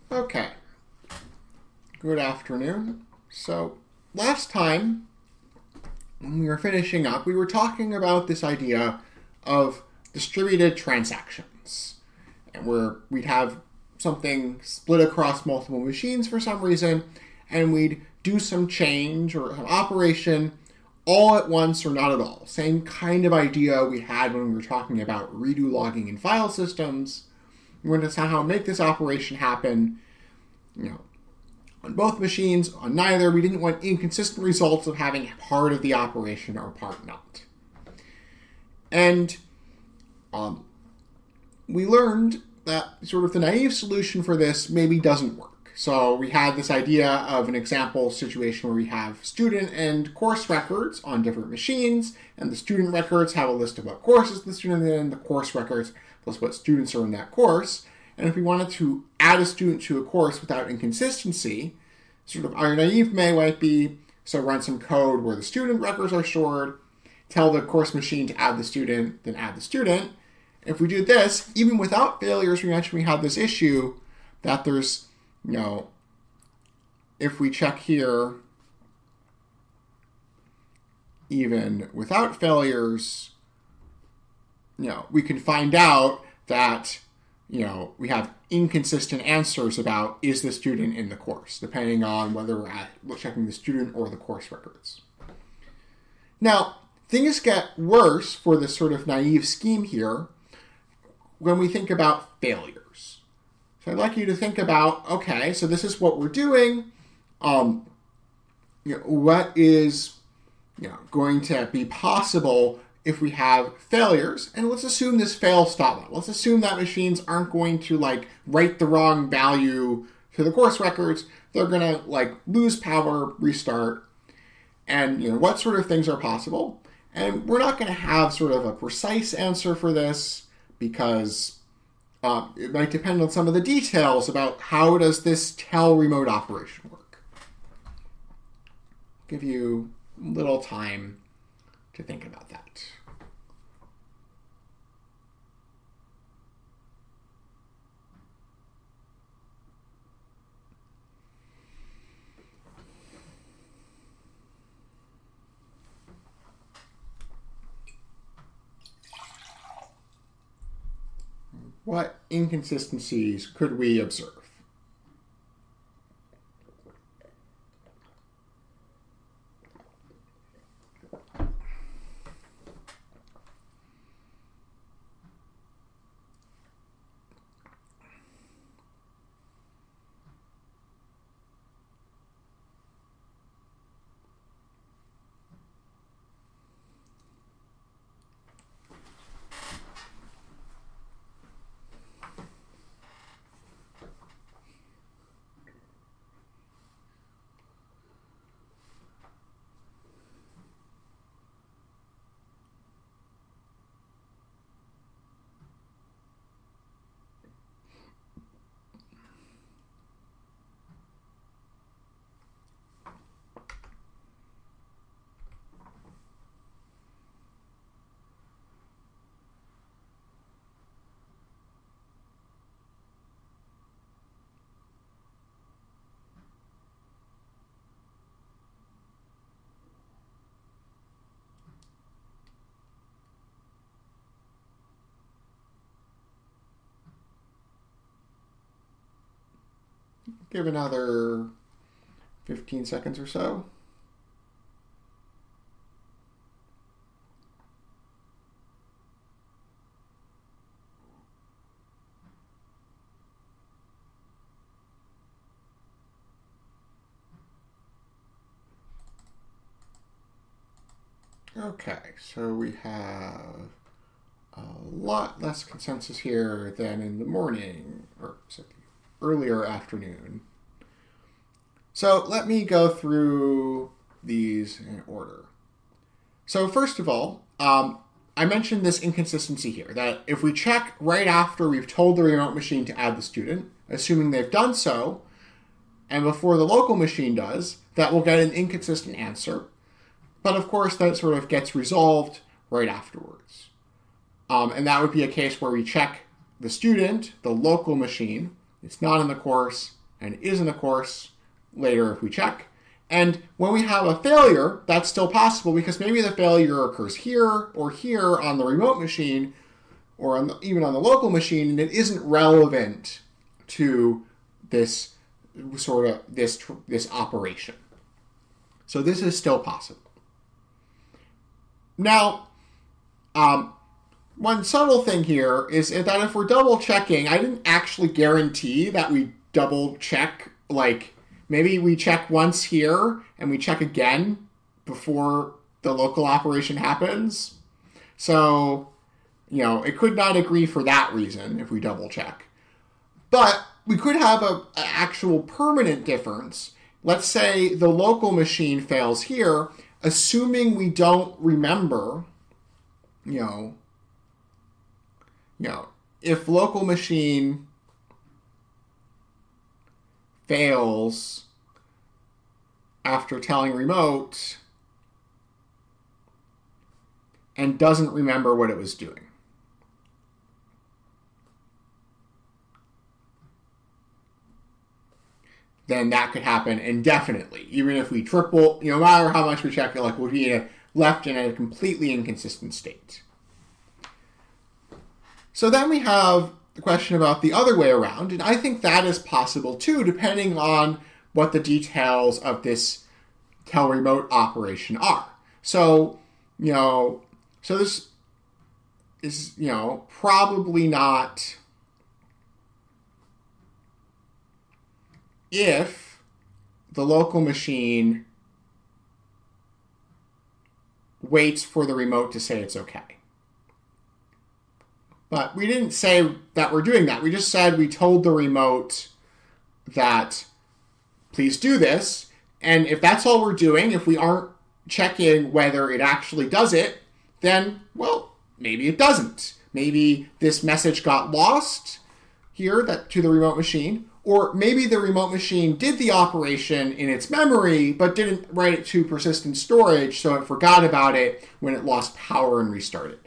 Okay, good afternoon. So, last time, when we were finishing up, we were talking about this idea of distributed transactions, and where we'd have something split across multiple machines for some reason, and we'd do some change or some operation all at once or not at all. Same kind of idea we had when we were talking about redo logging in file systems. We're going to somehow make this operation happen, on both machines. On neither, we didn't want inconsistent results of having part of the operation or part not. And we learned that sort of the naive solution for this maybe doesn't work. So we had this idea of an example situation where we have student and course records on different machines, and the student records have a list of what courses the student is in, the course records plus what students are in that course. And if we wanted to add a student to a course without inconsistency, sort of our naive might be, so run some code where the student records are stored, tell the course machine to add the student, then add the student. If we do this, even without failures, we mentioned we had this issue that there's, if we check here, even without failures, we can find out that, we have inconsistent answers about is the student in the course, depending on whether we're checking the student or the course records. Now, things get worse for this sort of naive scheme here when we think about failures. So I'd like you to think about, okay, so this is what we're doing. What is going to be possible if we have failures? And let's assume this fail stop. Let's assume that machines aren't going to write the wrong value to the course records. They're going to lose power, restart. And what sort of things are possible? And we're not going to have sort of a precise answer for this, because it might depend on some of the details about how does this tell remote operation work. Give you a little time to think about that. What inconsistencies could we observe? Give another 15 seconds or so. Okay, so we have a lot less consensus here than in the morning, or earlier afternoon. So let me go through these in order. So first of all, I mentioned this inconsistency here, that if we check right after we've told the remote machine to add the student, assuming they've done so, and before the local machine does, that will get an inconsistent answer. But of course, that sort of gets resolved right afterwards. And that would be a case where we check the student, the local machine. It's not in the course. and it isn't, of course, later if we check. And when we have a failure, that's still possible because maybe the failure occurs here or here on the remote machine or even on the local machine, and it isn't relevant to this this operation. So this is still possible. Now, one subtle thing here is that if we're double checking, I didn't actually guarantee that we double check, like maybe we check once here and we check again before the local operation happens. So, it could not agree for that reason if we double check. But we could have an actual permanent difference. Let's say the local machine fails here, assuming we don't remember, if local machine fails after telling remote and doesn't remember what it was doing. Then that could happen indefinitely. Even if we triple, no matter how much we check, we'll be left in a completely inconsistent state. So then we have the question about the other way around, and I think that is possible too, depending on what the details of this tell remote operation are. So, so this is, probably not if the local machine waits for the remote to say it's okay. But we didn't say that we're doing that. We just said we told the remote that please do this. And if that's all we're doing, if we aren't checking whether it actually does it, then, well, maybe it doesn't. Maybe this message got lost here to the remote machine. Or maybe the remote machine did the operation in its memory, but didn't write it to persistent storage, so it forgot about it when it lost power and restarted.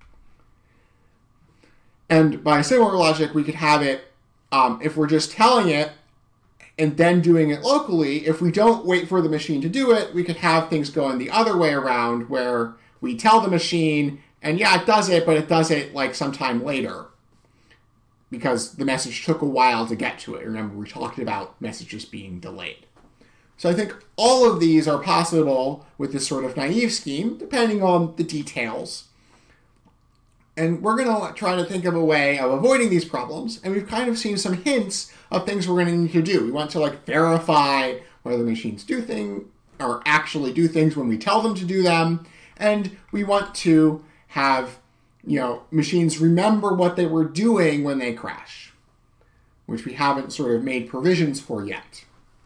And by similar logic, we could have it, if we're just telling it and then doing it locally, if we don't wait for the machine to do it, we could have things going the other way around, where we tell the machine, and yeah, it does it, but it does it sometime later, because the message took a while to get to it. Remember, we talked about messages being delayed. So I think all of these are possible with this sort of naive scheme, depending on the details. And we're going to try to think of a way of avoiding these problems. And we've kind of seen some hints of things we're going to need to do. We want to verify whether the machines do things or actually do things when we tell them to do them. And we want to have machines remember what they were doing when they crash, which we haven't sort of made provisions for yet.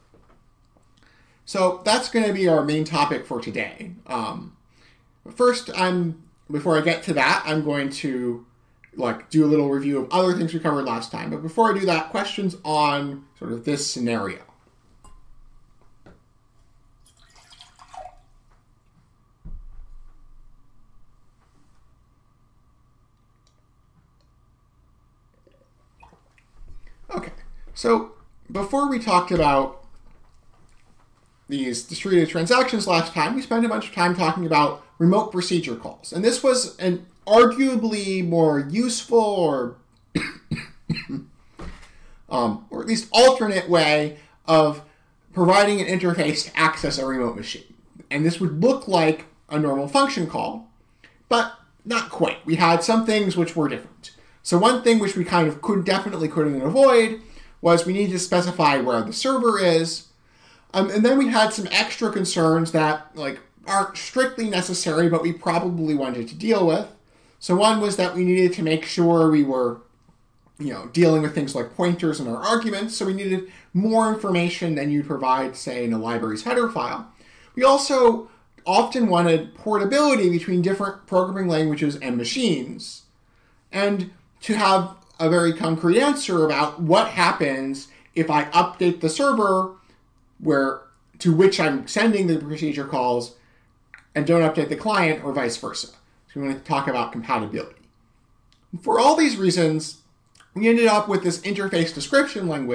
So that's going to be our main topic for today. First, before I get to that, I'm going to do a little review of other things we covered last time. But before I do that, questions on sort of this scenario. Okay, so before we talked about these distributed transactions last time, we spent a bunch of time talking about remote procedure calls. And this was an arguably more useful or at least alternate way of providing an interface to access a remote machine. And this would look like a normal function call, but not quite. We had some things which were different. So one thing which we kind of couldn't avoid was we needed to specify where the server is. And then we had some extra concerns that aren't strictly necessary, but we probably wanted to deal with. So one was that we needed to make sure we were, dealing with things like pointers in our arguments. So we needed more information than you'd provide, say, in a library's header file. We also often wanted portability between different programming languages and machines, and to have a very concrete answer about what happens if I update the server to which I'm sending the procedure calls and don't update the client, or vice versa. So we want to talk about compatibility. For all these reasons, we ended up with this interface description language,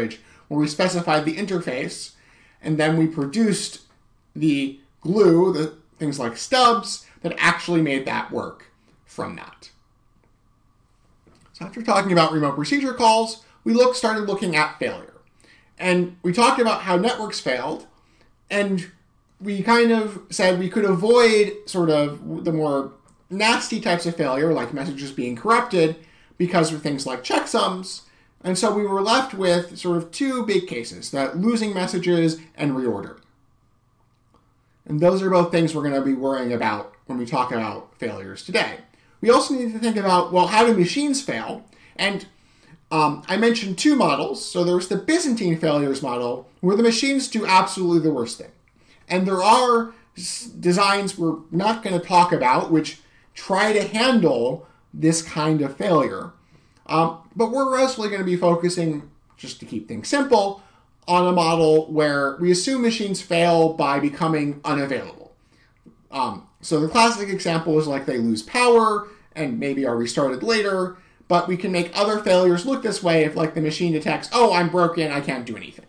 where we specified the interface, and then we produced the glue, the things like stubs, that actually made that work from that. So after talking about remote procedure calls, we started looking at failure. And we talked about how networks failed, and we kind of said we could avoid sort of the more nasty types of failure, like messages being corrupted, because of things like checksums. And so we were left with sort of two big cases, that losing messages and reordering. And those are both things we're going to be worrying about when we talk about failures today. We also need to think about, well, how do machines fail? And I mentioned two models. So there's the Byzantine failures model, where the machines do absolutely the worst thing. And there are designs we're not going to talk about which try to handle this kind of failure. But we're mostly going to be focusing, just to keep things simple, on a model where we assume machines fail by becoming unavailable. So the classic example is like they lose power and maybe are restarted later, but we can make other failures look this way if like the machine detects, oh, I'm broken, I can't do anything.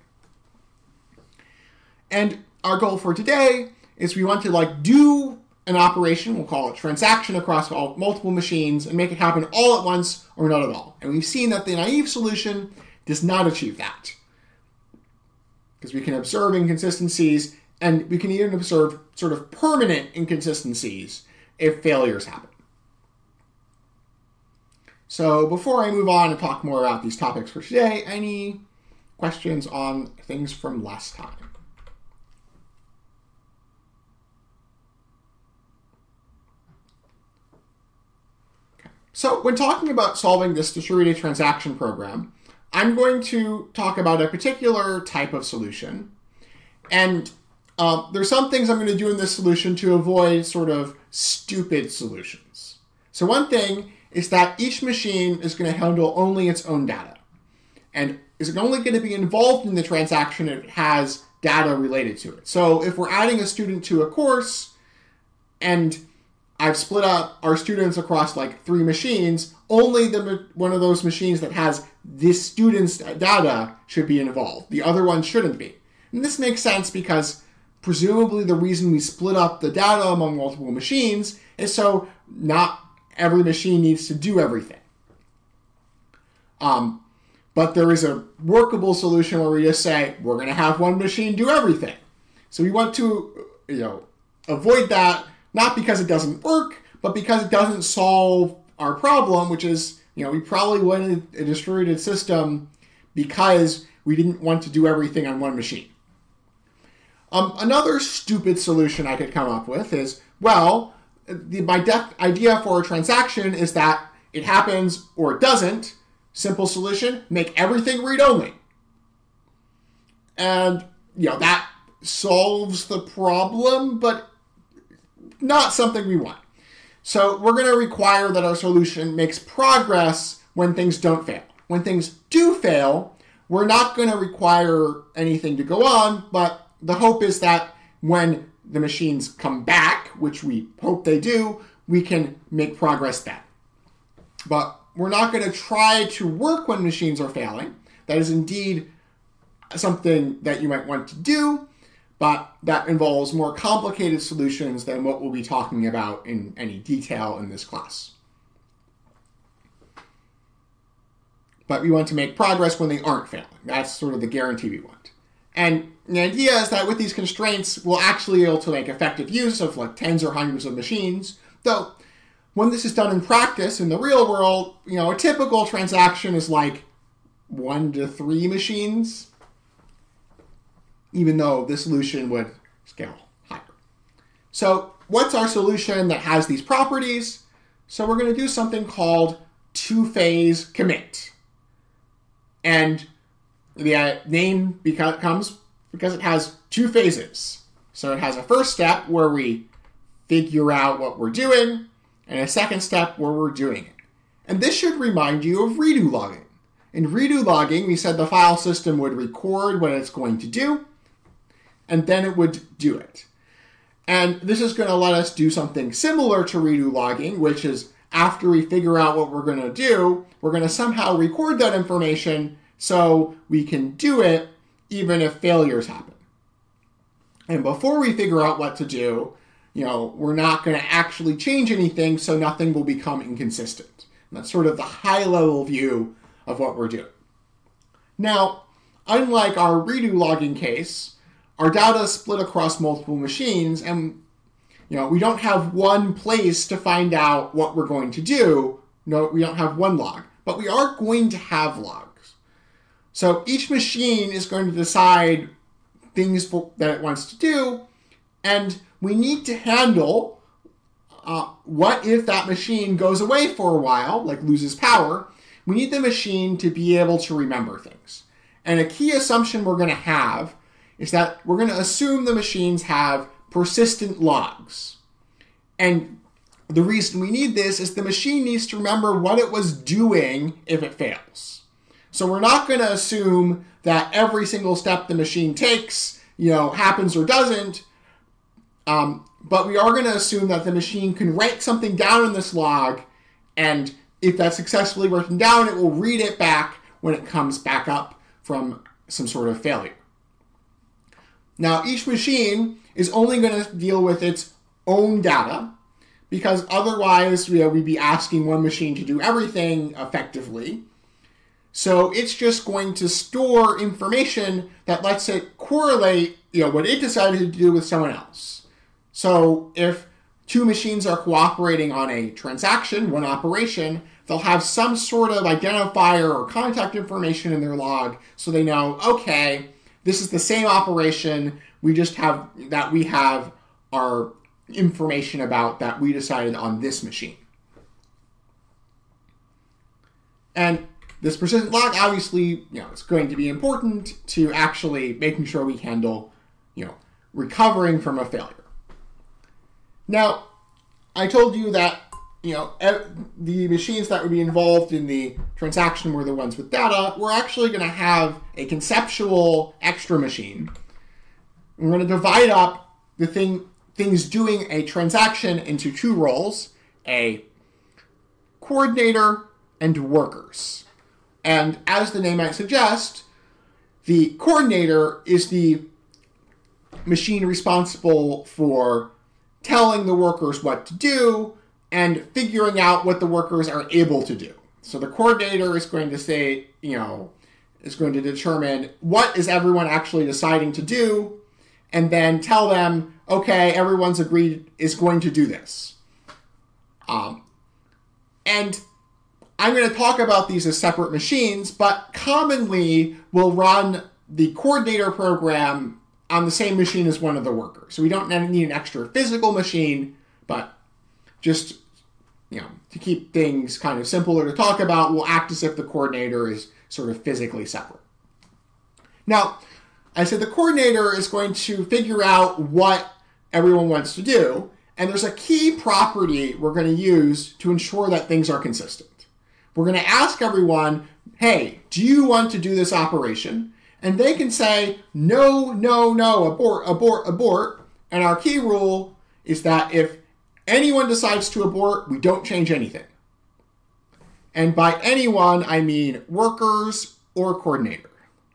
And our goal for today is we want to like do an operation, we'll call it transaction, across multiple machines and make it happen all at once or not at all. And we've seen that the naive solution does not achieve that, because we can observe inconsistencies, and we can even observe sort of permanent inconsistencies if failures happen. So before I move on and talk more about these topics for today, any questions on things from last time? Okay. So when talking about solving this distributed transaction program, I'm going to talk about a particular type of solution. And there's some things I'm going to do in this solution to avoid sort of stupid solutions. So one thing is that each machine is going to handle only its own data, and is only going to be involved in the transaction if it has data related to it. So if we're adding a student to a course, and I've split up our students across like 3 machines, only one of those machines that has this student's data should be involved. The other one shouldn't be. And this makes sense because presumably the reason we split up the data among multiple machines is so not every machine needs to do everything. But there is a workable solution where we just say, we're going to have one machine do everything. So we want to, avoid that, not because it doesn't work, but because it doesn't solve our problem, which is, we probably wanted a distributed system because we didn't want to do everything on one machine. Another stupid solution I could come up with is, well, my idea for a transaction is that it happens or it doesn't. Simple solution, make everything read-only. And, that solves the problem, but not something we want. So we're going to require that our solution makes progress when things don't fail. When things do fail, we're not going to require anything to go on, but the hope is that when the machines come back, which we hope they do, we can make progress then. But we're not going to try to work when machines are failing. That is indeed something that you might want to do, but that involves more complicated solutions than what we'll be talking about in any detail in this class. But we want to make progress when they aren't failing. That's sort of the guarantee we want. And the idea is that with these constraints, we'll actually be able to make effective use of like tens or hundreds of machines. Though, when this is done in practice, in the real world, a typical transaction is like 1 to 3 machines, even though the solution would scale higher. So what's our solution that has these properties? So we're going to do something called two-phase commit. And the name comes because it has 2 phases. So it has a first step where we figure out what we're doing, and a second step where we're doing it. And this should remind you of redo logging. In redo logging, we said the file system would record what it's going to do, and then it would do it. And this is going to let us do something similar to redo logging, which is after we figure out what we're going to do, we're going to somehow record that information so we can do it even if failures happen. And before we figure out what to do, we're not going to actually change anything, so nothing will become inconsistent. And that's sort of the high-level view of what we're doing. Now, unlike our redo logging case, our data is split across multiple machines, and we don't have one place to find out what we're going to do. No, we don't have one log, but we are going to have logs. So each machine is going to decide things that it wants to do, and we need to handle what if that machine goes away for a while, like loses power. We need the machine to be able to remember things. And a key assumption we're going to have is that we're going to assume the machines have persistent logs. And the reason we need this is the machine needs to remember what it was doing if it fails. So we're not going to assume that every single step the machine takes, happens or doesn't. But we are going to assume that the machine can write something down in this log, and if that's successfully written down, it will read it back when it comes back up from some sort of failure. Now, each machine is only going to deal with its own data, because otherwise we'd be asking one machine to do everything effectively. So it's just going to store information that lets it correlate what it decided to do with someone else. So if two machines are cooperating on a transaction, one operation, they'll have some sort of identifier or contact information in their log so they know, okay, this is the same operation, we have our information about that we decided on this machine. And this persistent log, obviously, it's going to be important to actually making sure we handle, recovering from a failure. Now, I told you that, the machines that would be involved in the transaction were the ones with data. We're actually going to have a conceptual extra machine. We're going to divide up the things doing a transaction into two roles, a coordinator and workers. And as the name might suggest, the coordinator is the machine responsible for telling the workers what to do and figuring out what the workers are able to do. So the coordinator is going to say, is going to determine what is everyone actually deciding to do, and then tell them, okay, everyone's agreed is going to do this. And I'm going to talk about these as separate machines, but commonly we'll run the coordinator program on the same machine as one of the workers. So we don't need an extra physical machine, but just, to keep things kind of simpler to talk about, we'll act as if the coordinator is sort of physically separate. Now, I said the coordinator is going to figure out what everyone wants to do, and there's a key property we're going to use to ensure that things are consistent. We're going to ask everyone, hey, do you want to do this operation? And they can say, no, no, no, abort, abort, abort. And our key rule is that if anyone decides to abort, we don't change anything. And by anyone, I mean workers or coordinator.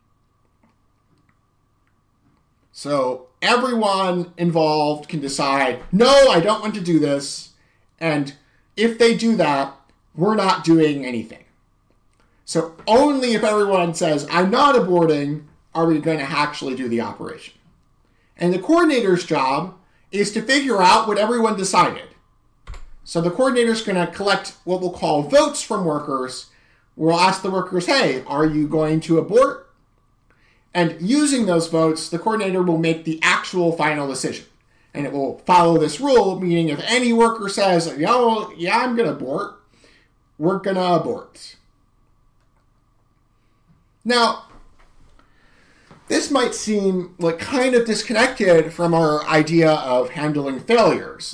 So everyone involved can decide, no, I don't want to do this. And if they do that, we're not doing anything. So only if everyone says, I'm not aborting, are we going to actually do the operation. And the coordinator's job is to figure out what everyone decided. So the coordinator's going to collect what we'll call votes from workers. We'll ask the workers, hey, are you going to abort? And using those votes, the coordinator will make the actual final decision. And it will follow this rule, meaning if any worker says, I'm going to abort, we're going to abort. Now, this might seem like kind of disconnected from our idea of handling failures.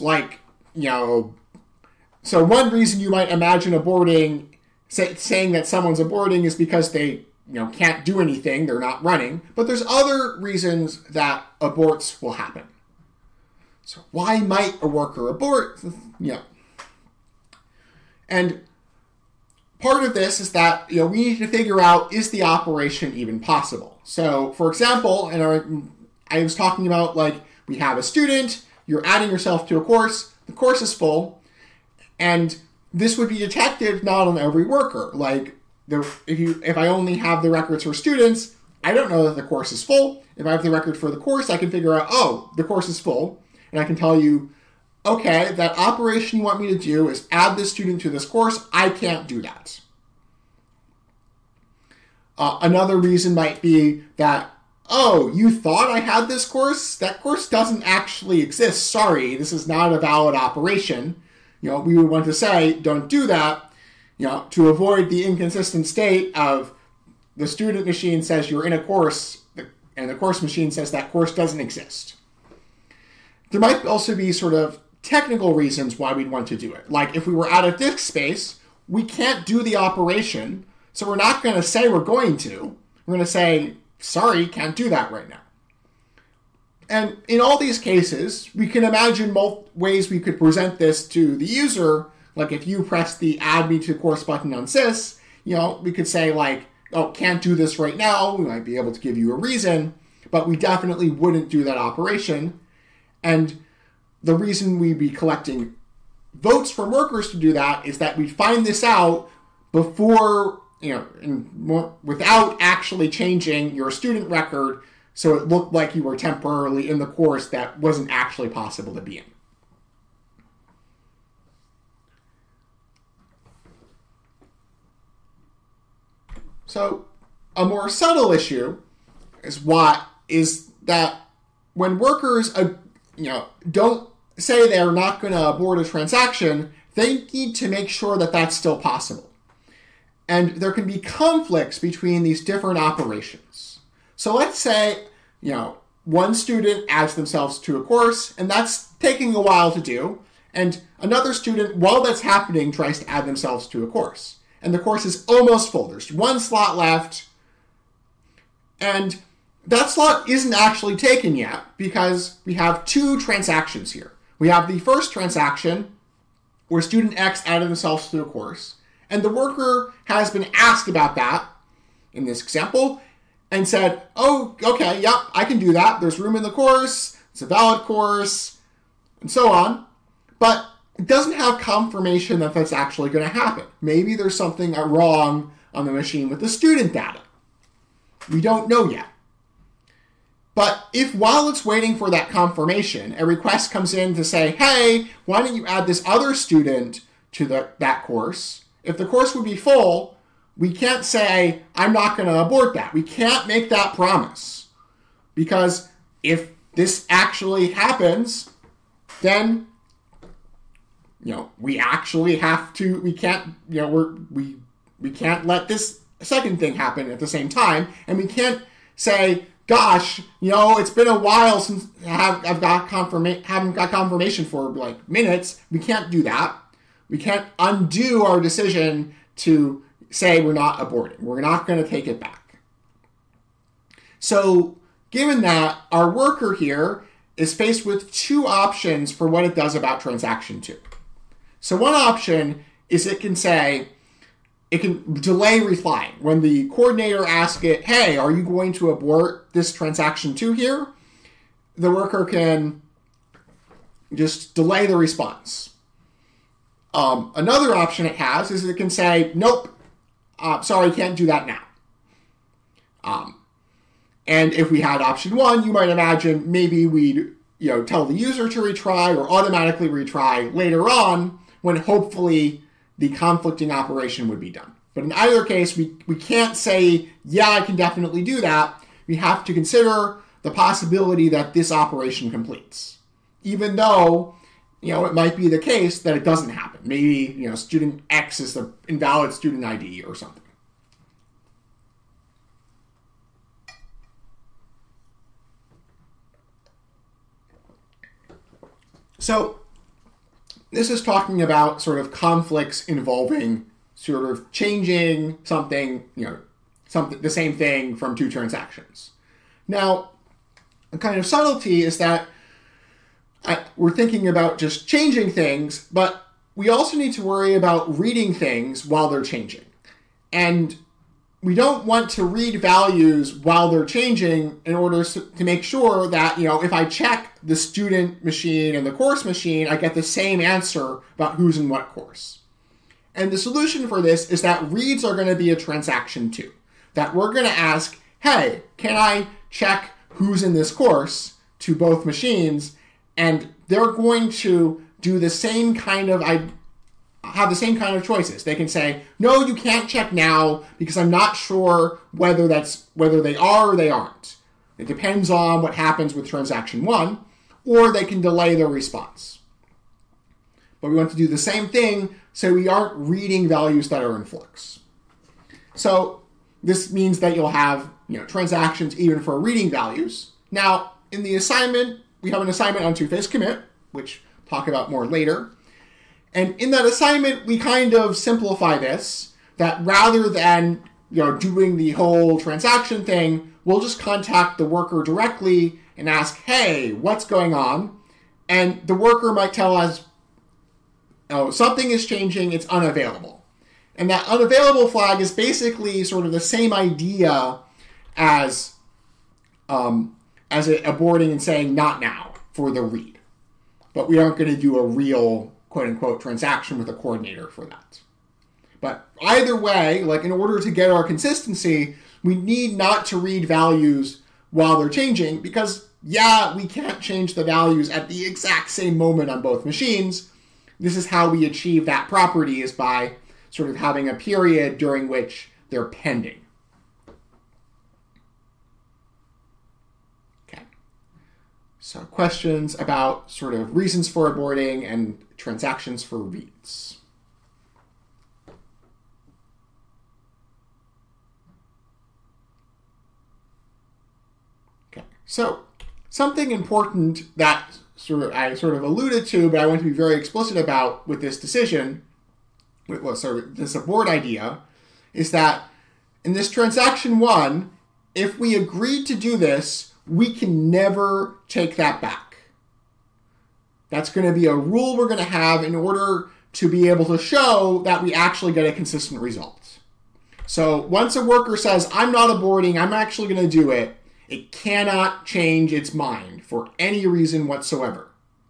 So one reason you might imagine aborting, saying that someone's aborting is because they, can't do anything, they're not running. But there's other reasons that aborts will happen. So why might a worker abort? And part of this is that we need to figure out, is the operation even possible? So, for example, I was talking about, like, we have a student, you're adding yourself to a course, the course is full, and this would be detected not on every worker. Like, if I only have the records for students, I don't know that the course is full. If I have the record for the course, I can figure out, oh, the course is full, and I can tell you, okay, that operation you want me to do is add this student to this course. I can't do that. Another reason might be that, oh, you thought I had this course? That course doesn't actually exist. Sorry, this is not a valid operation. We would want to say, don't do that, to avoid the inconsistent state of the student machine says you're in a course, and the course machine says that course doesn't exist. There might also be sort of technical reasons why we'd want to do it. Like, if we were out of disk space, we can't do the operation, so we're not going to say we're going to. We're going to say, sorry, can't do that right now. And in all these cases, we can imagine ways we could present this to the user. Like, if you press the add me to course button on Sys, we could say, like, oh, can't do this right now. We might be able to give you a reason, but we definitely wouldn't do that operation. And the reason we'd be collecting votes from workers to do that is that we'd find this out before, without actually changing your student record so it looked like you were temporarily in the course that wasn't actually possible to be in. So a more subtle issue is that when workers don't say they're not going to abort a transaction, they need to make sure that that's still possible. And there can be conflicts between these different operations. So let's say, one student adds themselves to a course, and that's taking a while to do, and another student, while that's happening, tries to add themselves to a course. And the course is almost full. There's one slot left, and that slot isn't actually taken yet because we have two transactions here. We have the first transaction where student X added themselves to a course, and the worker has been asked about that in this example and said, oh, okay, yep, I can do that. There's room in the course. It's a valid course, and so on. But it doesn't have confirmation that that's actually going to happen. Maybe there's something wrong on the machine with the student data. We don't know yet. But if while it's waiting for that confirmation, a request comes in to say, hey, why don't you add this other student to that course? If the course would be full, we can't say, I'm not going to abort that. We can't make that promise. Because if this actually happens, then, we actually have to, we can't, we can't let this second thing happen at the same time. And we can't say, gosh, it's been a while since haven't got confirmation for like minutes. We can't do that. We can't undo our decision to say we're not aborting. We're not going to take it back. So given that, our worker here is faced with two options for what it does about transaction 2. So one option is it can delay replying. When the coordinator asks it, hey, are you going to abort this transaction 2 here? The worker can just delay the response. Another option it has is it can say, nope, sorry, can't do that now. And if we had option 1, you might imagine maybe we'd tell the user to retry or automatically retry later on when hopefully the conflicting operation would be done. But in either case, we can't say, yeah, I can definitely do that. We have to consider the possibility that this operation completes. Even though, it might be the case that it doesn't happen. Maybe, student X is the invalid student ID or something. So this is talking about sort of conflicts involving sort of changing something, the same thing from two transactions. Now, a kind of subtlety is that we're thinking about just changing things, but we also need to worry about reading things while they're changing. And we don't want to read values while they're changing in order to make sure that, if I check the student machine and the course machine, I get the same answer about who's in what course. And the solution for this is that reads are going to be a transaction too. That we're going to ask, hey, can I check who's in this course to both machines? And they're going to do the same kind of have the same kind of choices. They can say, no, you can't check now because I'm not sure whether they are or they aren't. It depends on what happens with transaction 1, or they can delay their response. But we want to do the same thing so we aren't reading values that are in flux. So this means that you'll have transactions even for reading values. Now, in the assignment, we have an assignment on two-phase commit, which we'll talk about more later. And in that assignment, we kind of simplify this, that rather than doing the whole transaction thing, we'll just contact the worker directly and ask, hey, what's going on? And the worker might tell us, oh, something is changing, it's unavailable. And that unavailable flag is basically sort of the same idea as aborting and saying not now for the read. But we aren't going to do a real quote-unquote transaction with a coordinator for that. But either way, in order to get our consistency, we need not to read values while they're changing because, we can't change the values at the exact same moment on both machines. This is how we achieve that property, is by sort of having a period during which they're pending. Okay. So questions about sort of reasons for aborting and transactions for reads. Okay, so something important that I sort of alluded to, but I want to be very explicit about with this decision, this abort idea, is that in this transaction 1, if we agreed to do this, we can never take that back. That's going to be a rule we're going to have in order to be able to show that we actually get a consistent result. So once a worker says, I'm not aborting, I'm actually going to do it, it cannot change its mind for any reason whatsoever.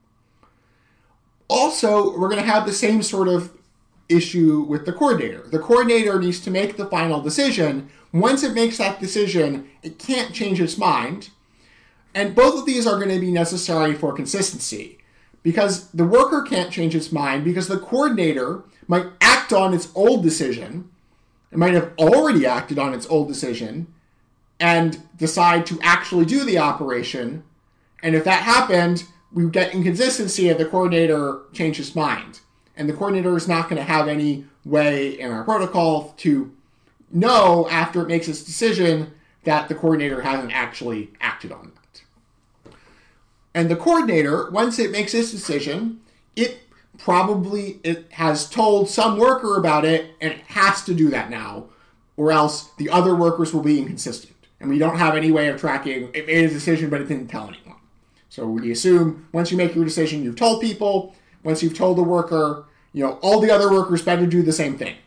Also, we're going to have the same sort of issue with the coordinator. The coordinator needs to make the final decision. Once it makes that decision, it can't change its mind. And both of these are going to be necessary for consistency, because the worker can't change its mind because the coordinator might act on its old decision. It might have already acted on its old decision and decide to actually do the operation. And if that happened, we get inconsistency if the coordinator changed his mind. And the coordinator is not going to have any way in our protocol to know after it makes its decision that the coordinator hasn't actually acted on that. And the coordinator, once it makes its decision, it has told some worker about it, and it has to do that now, or else the other workers will be inconsistent. And we don't have any way of tracking, it made a decision, but it didn't tell anyone. So we assume once you make your decision, you've told people. Once you've told the worker, all the other workers better do the same thing.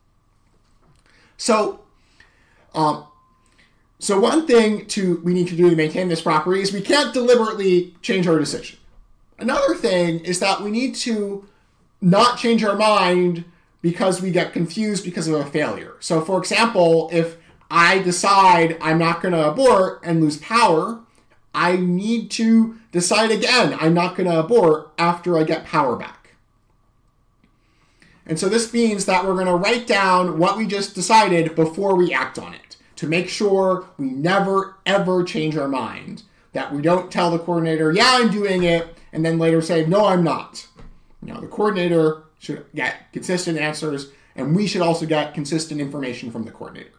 So one thing we need to do to maintain this property is we can't deliberately change our decision. Another thing is that we need to not change our mind because we get confused because of a failure. So for example, if I decide I'm not going to abort and lose power, I need to decide again I'm not going to abort after I get power back. And so this means that we're going to write down what we just decided before we act on it, to make sure we never, ever change our mind. That we don't tell the coordinator, yeah, I'm doing it, and then later say, no, I'm not. The coordinator should get consistent answers, and we should also get consistent information from the coordinator.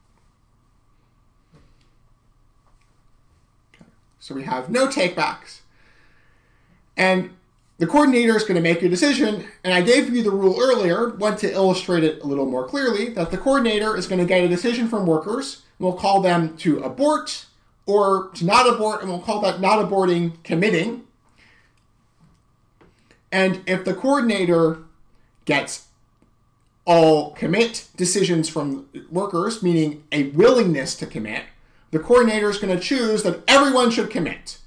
Okay. So we have no takebacks. And the coordinator is going to make a decision, and I gave you the rule earlier, want to illustrate it a little more clearly, that the coordinator is going to get a decision from workers, and we'll call them to abort or to not abort, and we'll call that not aborting committing. And if the coordinator gets all commit decisions from workers, meaning a willingness to commit, the coordinator is going to choose that everyone should commit.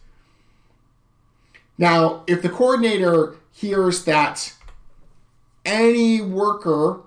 Now, if the coordinator hears that any worker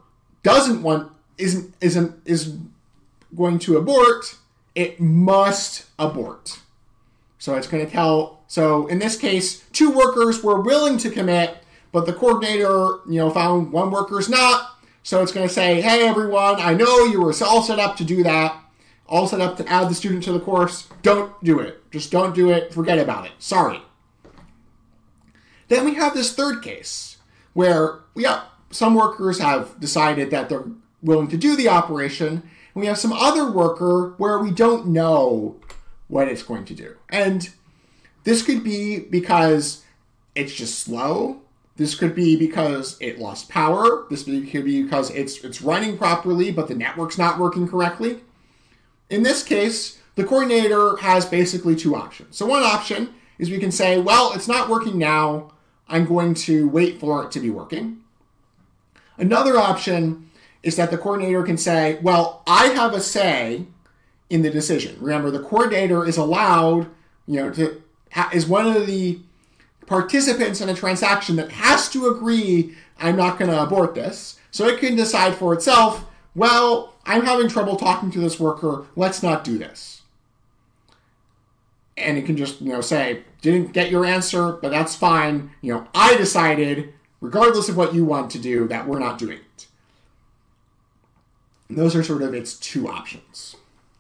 is going to abort, it must abort. So it's going to tell. So in this case, 2 workers were willing to commit, but the coordinator, found one worker's not. So it's going to say, hey, everyone, I know you were all set up to do that, all set up to add the student to the course. Don't do it. Just don't do it. Forget about it. Sorry. Then we have this third case where, some workers have decided that they're willing to do the operation, and we have some other worker where we don't know what it's going to do. And this could be because it's just slow. This could be because it lost power. This could be because it's running properly, but the network's not working correctly. In this case, the coordinator has basically 2 options. So one option is we can say, well, it's not working now. I'm going to wait for it to be working. Another option is that the coordinator can say, well, I have a say in the decision. Remember, the coordinator is allowed, is one of the participants in a transaction that has to agree, I'm not going to abort this. So it can decide for itself, well, I'm having trouble talking to this worker. Let's not do this. And it can just, say, didn't get your answer, but that's fine. I decided, regardless of what you want to do, that we're not doing it. And those are sort of its 2 options.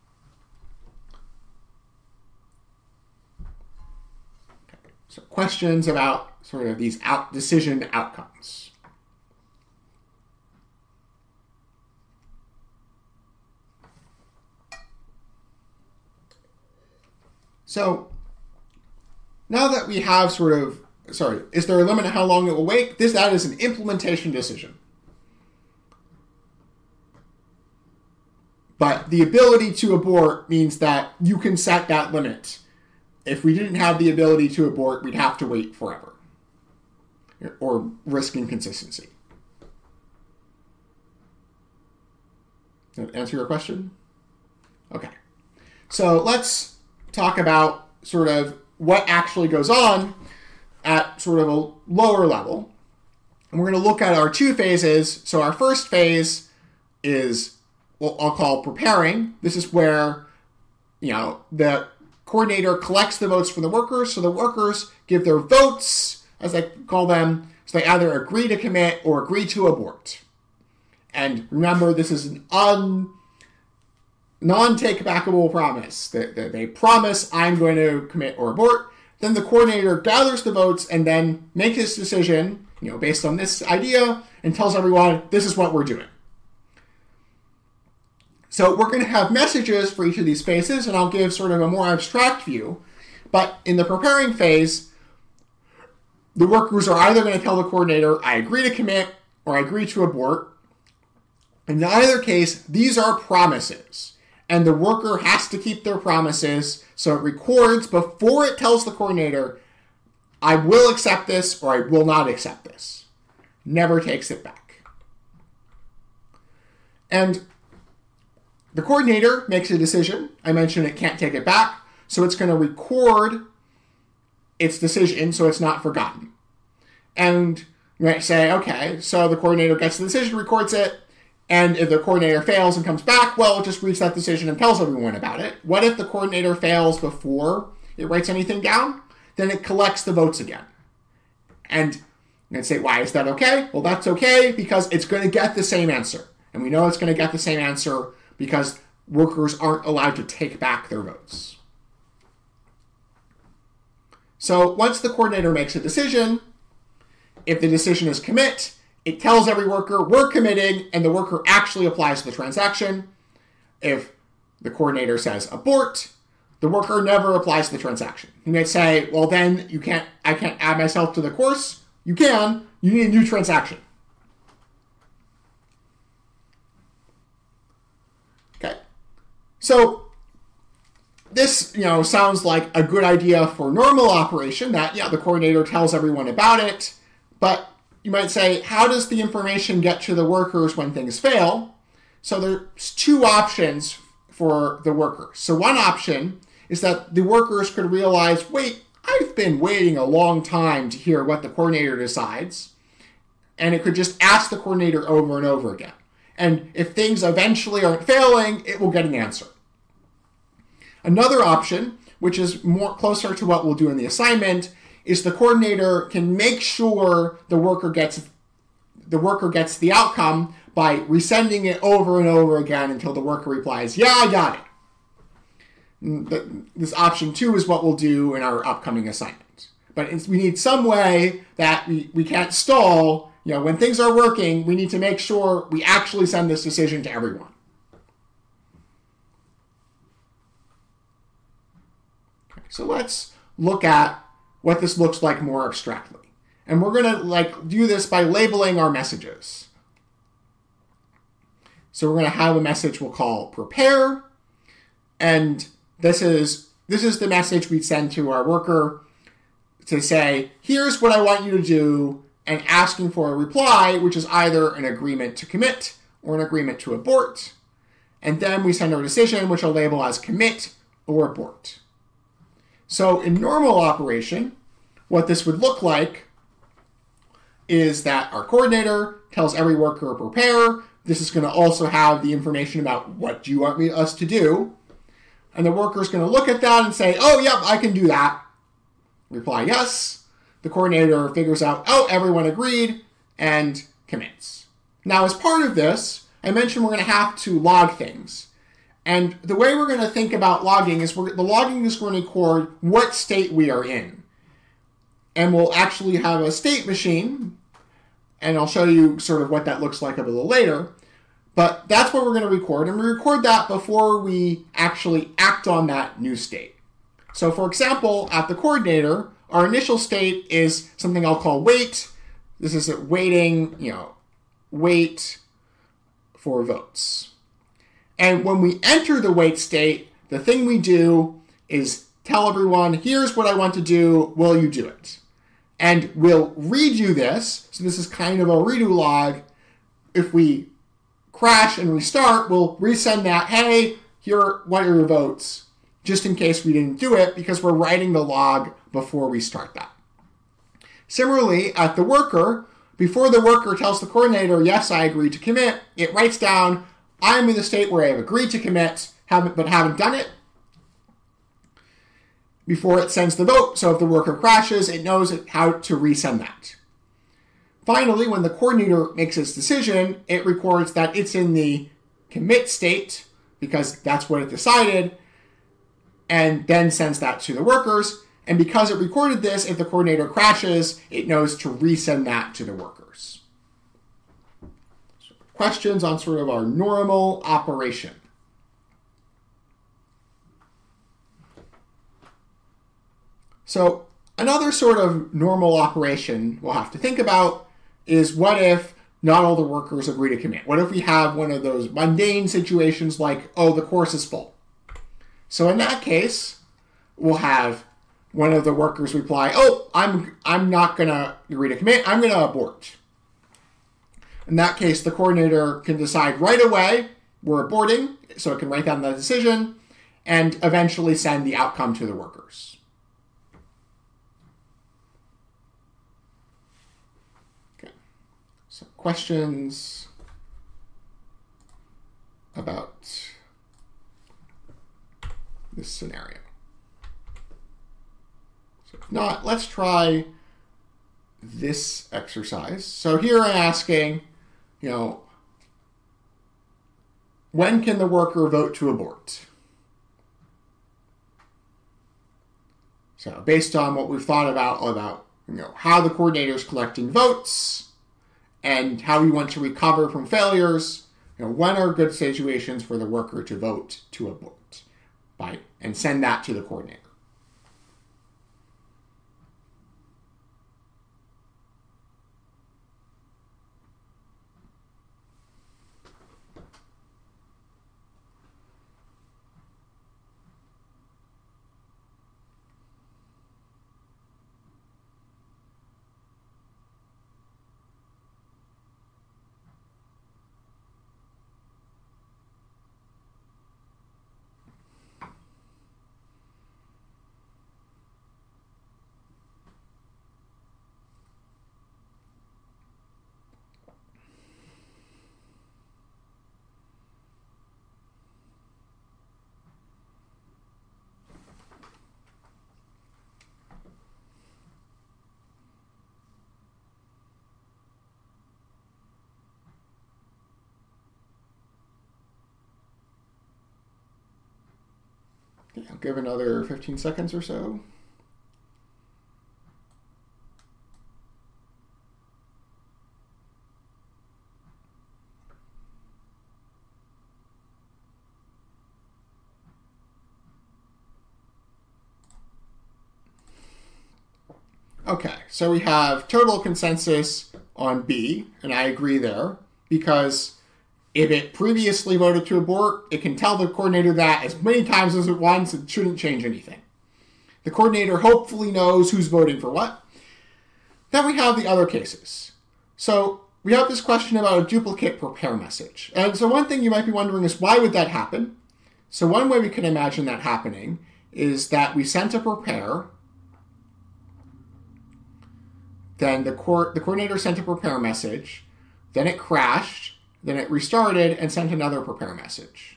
Okay. So questions about sort of these decision outcomes. So now that we have is there a limit on how long it will wait? That is an implementation decision. But the ability to abort means that you can set that limit. If we didn't have the ability to abort, we'd have to wait forever. Or risk inconsistency. Did that answer your question? Okay. So let's talk about sort of what actually goes on at sort of a lower level. And we're going to look at our 2 phases. So our first phase is what I'll call preparing. This is where, the coordinator collects the votes from the workers. So the workers give their votes, as I call them. So they either agree to commit or agree to abort. And remember, this is an non-take-backable promise. They promise, I'm going to commit or abort. Then the coordinator gathers the votes and then makes his decision, based on this idea, and tells everyone, this is what we're doing. So we're going to have messages for each of these phases, and I'll give sort of a more abstract view. But in the preparing phase, the workers are either going to tell the coordinator, I agree to commit, or I agree to abort. In either case, these are promises. And the worker has to keep their promises, so it records before it tells the coordinator, I will accept this or I will not accept this. Never takes it back. And the coordinator makes a decision. I mentioned it can't take it back, so it's going to record its decision so it's not forgotten. And you might say, okay, so the coordinator gets the decision, records it, and if the coordinator fails and comes back, well, it just reads that decision and tells everyone about it. What if the coordinator fails before it writes anything down? Then it collects the votes again. And you can say, why is that okay? Well, that's okay because it's going to get the same answer. And we know it's going to get the same answer because workers aren't allowed to take back their votes. So once the coordinator makes a decision, if the decision is commit, it tells every worker, we're committing, and the worker actually applies the transaction. If the coordinator says abort, the worker never applies the transaction. You might say, well, then I can't add myself to the course. You can. You need a new transaction. Okay. So this, sounds like a good idea for normal operation that, the coordinator tells everyone about it. But you might say, how does the information get to the workers when things fail? So there's two options for the workers. So one option is that the workers could realize, wait, I've been waiting a long time to hear what the coordinator decides. And it could just ask the coordinator over and over again. And if things eventually aren't failing, it will get an answer. Another option, which is more closer to what we'll do in the assignment, is the coordinator can make sure the worker gets the outcome by resending it over and over again until the worker replies, yeah, I got it. This option 2 is what we'll do in our upcoming assignment. But we need some way that we can't stall. When things are working, we need to make sure we actually send this decision to everyone. Okay, so let's look at what this looks like more abstractly. And we're going to do this by labeling our messages. So we're going to have a message we'll call prepare. And this is the message we send to our worker to say, here's what I want you to do, and asking for a reply, which is either an agreement to commit or an agreement to abort. And then we send our decision, which I'll label as commit or abort. So in normal operation, what this would look like is that our coordinator tells every worker prepare. This is going to also have the information about what do you want us to do. And the worker is going to look at that and say, oh, yep, I can do that. Reply yes. The coordinator figures out, oh, everyone agreed, and commits. Now, as part of this, I mentioned we're going to have to log things. And the way we're going to think about logging is the logging is going to record what state we are in. And we'll actually have a state machine, and I'll show you sort of what that looks like a little later. But that's what we're going to record, and we record that before we actually act on that new state. So for example, at the coordinator, our initial state is something I'll call wait. This is waiting, wait for votes. And when we enter the wait state, the thing we do is tell everyone, here's what I want to do, will you do it? And we'll redo this. So this is kind of a redo log. If we crash and restart, we'll resend that, hey, what are your votes? Just in case we didn't do it, because we're writing the log before we start that. Similarly, at the worker, before the worker tells the coordinator, yes, I agree to commit, it writes down, I'm in the state where I have agreed to commit, but haven't done it, before it sends the vote. So if the worker crashes, it knows how to resend that. Finally, when the coordinator makes its decision, it records that it's in the commit state, because that's what it decided, and then sends that to the workers. And because it recorded this, if the coordinator crashes, it knows to resend that to the workers. So, questions on sort of our normal operation? So another sort of normal operation we'll have to think about is what if not all the workers agree to commit? What if we have one of those mundane situations like, oh, the course is full? So in that case, we'll have one of the workers reply, oh, I'm not going to agree to commit, I'm going to abort. In that case, the coordinator can decide right away we're aborting, so it can write down the decision, and eventually send the outcome to the workers. Okay, so questions about this scenario? So if not, let's try this exercise. So here I'm asking, when can the worker vote to abort? So based on what we've thought about how the coordinator is collecting votes and how we want to recover from failures, when are good situations for the worker to vote to abort? And send that to the coordinator. Okay, I'll give another 15 seconds or so. Okay, so we have total consensus on B, and I agree there, because if it previously voted to abort, it can tell the coordinator that as many times as it wants. It shouldn't change anything. The coordinator hopefully knows who's voting for what. Then we have the other cases. So we have this question about a duplicate prepare message. And so one thing you might be wondering is, why would that happen? So one way we can imagine that happening is that we sent a prepare. Then the coordinator sent a prepare message. Then it crashed. Then it restarted and sent another prepare message.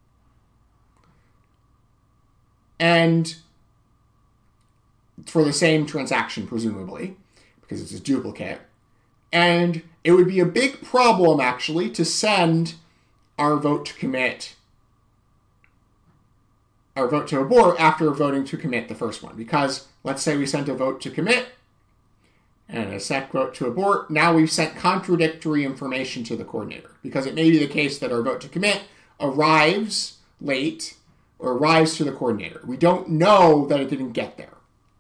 And for the same transaction, presumably, because it's a duplicate. And it would be a big problem, actually, to send our vote to commit, our vote to abort after voting to commit the first one. Because let's say we sent a vote to commit and a sec vote to abort. Now we've sent contradictory information to the coordinator, because it may be the case that our vote to commit arrives late or arrives to the coordinator. We don't know that it didn't get there.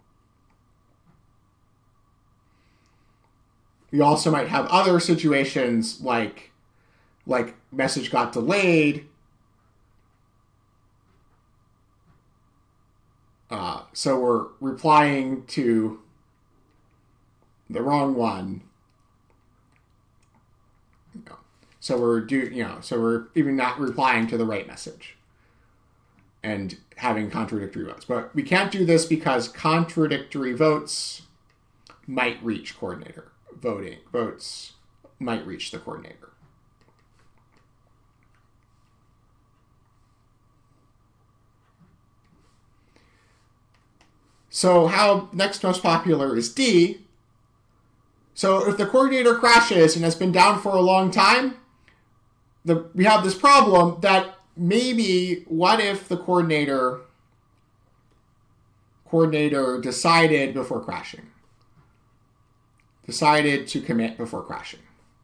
We also might have other situations like message got delayed. So we're replying to the wrong one. So we're even not replying to the right message and having contradictory votes. But we can't do this because contradictory votes might reach coordinator. Votes might reach the coordinator. So how next most popular is D. So if the coordinator crashes and has been down for a long time, we have this problem that maybe what if the coordinator decided before crashing? Decided to commit before crashing.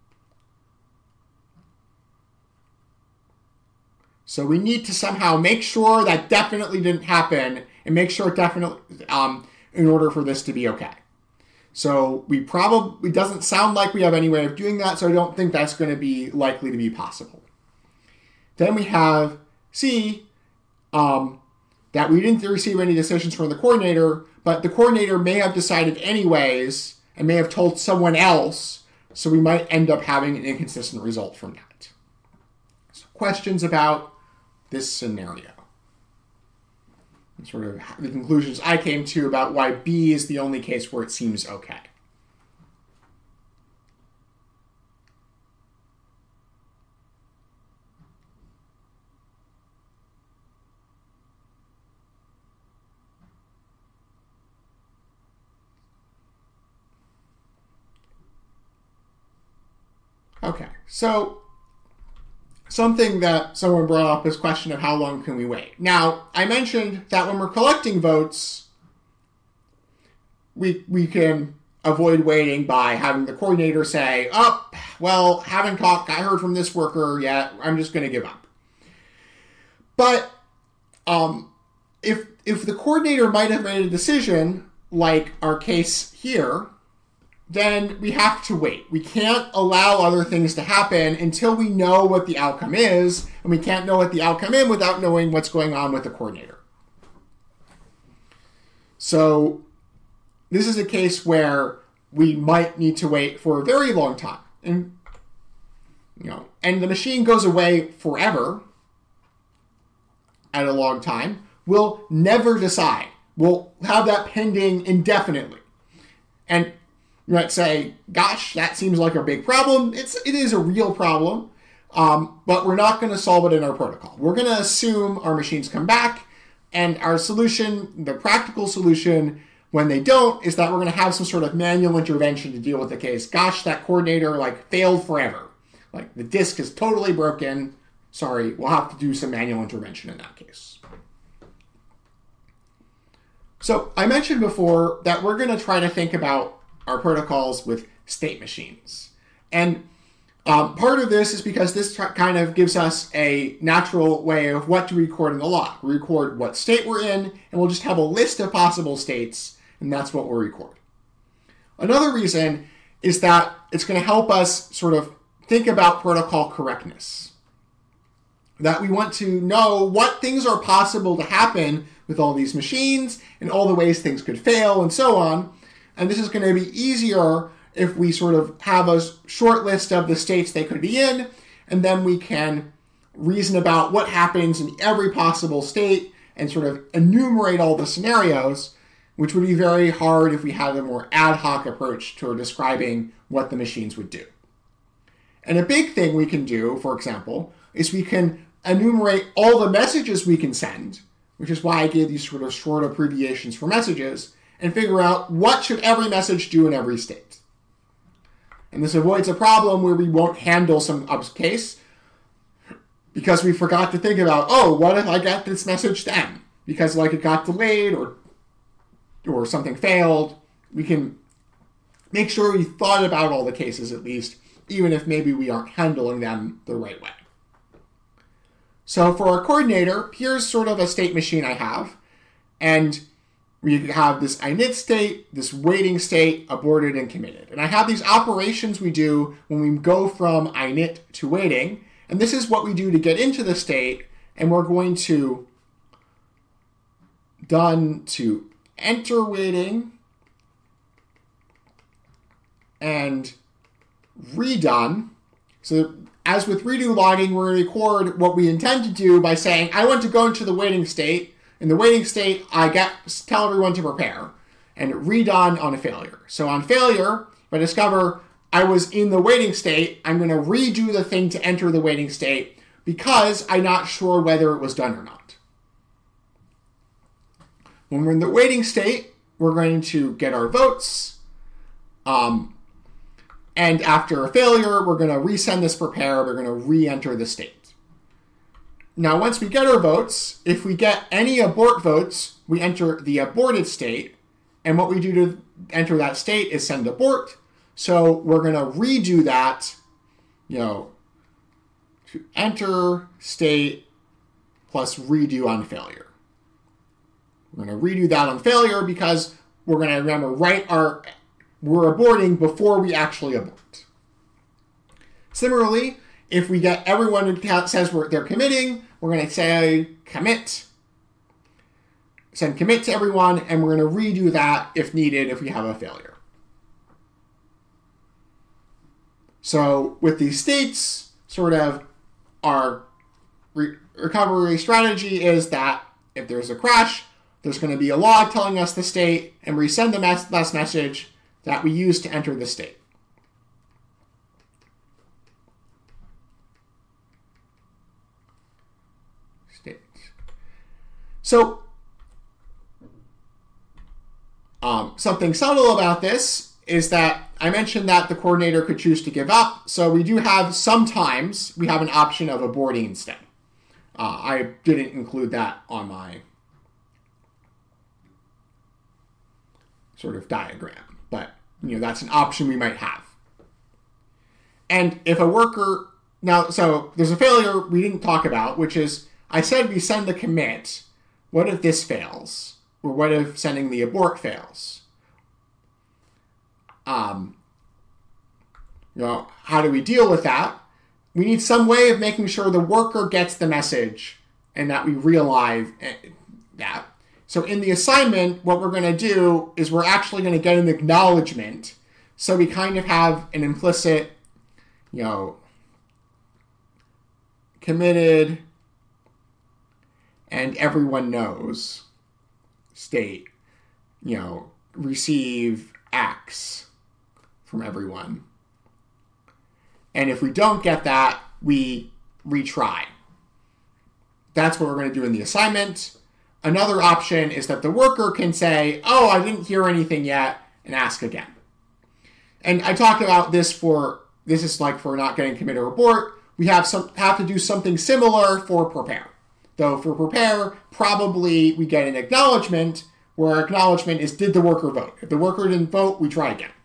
So we need to somehow make sure that definitely didn't happen and make sure it definitely, in order for this to be okay. So it doesn't sound like we have any way of doing that, so I don't think that's going to be likely to be possible. Then we have C, that we didn't receive any decisions from the coordinator, but the coordinator may have decided anyways and may have told someone else, so we might end up having an inconsistent result from that. So questions about this scenario. And sort of the conclusions I came to about why B is the only case where it seems okay. Okay, so something that someone brought up is question of how long can we wait. Now, I mentioned that when we're collecting votes, we can avoid waiting by having the coordinator say, oh, well, haven't heard from this worker yet, I'm just going to give up. But if the coordinator might have made a decision, like our case here, then we have to wait. We can't allow other things to happen until we know what the outcome is, and we can't know what the outcome is without knowing what's going on with the coordinator. So this is a case where we might need to wait for a very long time. And the machine goes away forever at a long time. We'll never decide. We'll have that pending indefinitely. And you might say, gosh, that seems like a big problem. It is a real problem, but we're not going to solve it in our protocol. We're going to assume our machines come back, and our solution, the practical solution, when they don't, is that we're going to have some sort of manual intervention to deal with the case. Gosh, that coordinator failed forever. The disk is totally broken. Sorry, we'll have to do some manual intervention in that case. So I mentioned before that we're going to try to think about our protocols with state machines. And part of this is because this kind of gives us a natural way of what to record in the log. We record what state we're in, and we'll just have a list of possible states, and that's what we'll record. Another reason is that it's going to help us sort of think about protocol correctness. That we want to know what things are possible to happen with all these machines and all the ways things could fail and so on. And this is going to be easier if we sort of have a short list of the states they could be in, and then we can reason about what happens in every possible state and sort of enumerate all the scenarios, which would be very hard if we had a more ad hoc approach to describing what the machines would do. And a big thing we can do, for example, is we can enumerate all the messages we can send, which is why I gave these sort of short abbreviations for messages, and figure out what should every message do in every state. And this avoids a problem where we won't handle some case because we forgot to think about, oh, what if I get this message then? Because like it got delayed or something failed. We can make sure we thought about all the cases at least, even if maybe we aren't handling them the right way. So for our coordinator, here's sort of a state machine I have. And we have this init state, this waiting state, aborted, and committed. And I have these operations we do when we go from init to waiting. And this is what we do to get into the state. And we're going to done to enter waiting and redone. So as with redo logging, we're going to record what we intend to do by saying, I want to go into the waiting state. In the waiting state, I tell everyone to prepare, and redone on a failure. So on failure, if I discover I was in the waiting state, I'm going to redo the thing to enter the waiting state because I'm not sure whether it was done or not. When we're in the waiting state, we're going to get our votes. And after a failure, we're going to resend this prepare. We're going to re-enter the state. Now, once we get our votes, if we get any abort votes, we enter the aborted state. And what we do to enter that state is send abort. So we're going to redo that, to enter state plus redo on failure. We're going to redo that on failure because we're going to remember we're aborting before we actually abort. Similarly, if we get everyone who says they're committing, we're going to say commit, send commit to everyone, and we're going to redo that if needed if we have a failure. So with these states, sort of our recovery strategy is that if there's a crash, there's going to be a log telling us the state, and we send the last message that we use to enter the state. So, something subtle about this is that I mentioned that the coordinator could choose to give up. So we do have sometimes we have an option of aborting instead. I didn't include that on my sort of diagram, but that's an option we might have. And if a worker so there's a failure we didn't talk about, which is I said we send the commit. What if this fails? Or what if sending the abort fails? How do we deal with that? We need some way of making sure the worker gets the message and that we realize that. So in the assignment, what we're going to do is we're actually going to get an acknowledgement. So we kind of have an implicit, committed, and everyone knows state, receive X from everyone. And if we don't get that, we retry. That's what we're going to do in the assignment. Another option is that the worker can say, oh, I didn't hear anything yet, and ask again. And I talked about this is like for not getting commit or abort. We have to do something similar for prepare. Though for prepare, probably we get an acknowledgement, where acknowledgement is, did the worker vote? If the worker didn't vote, we try again.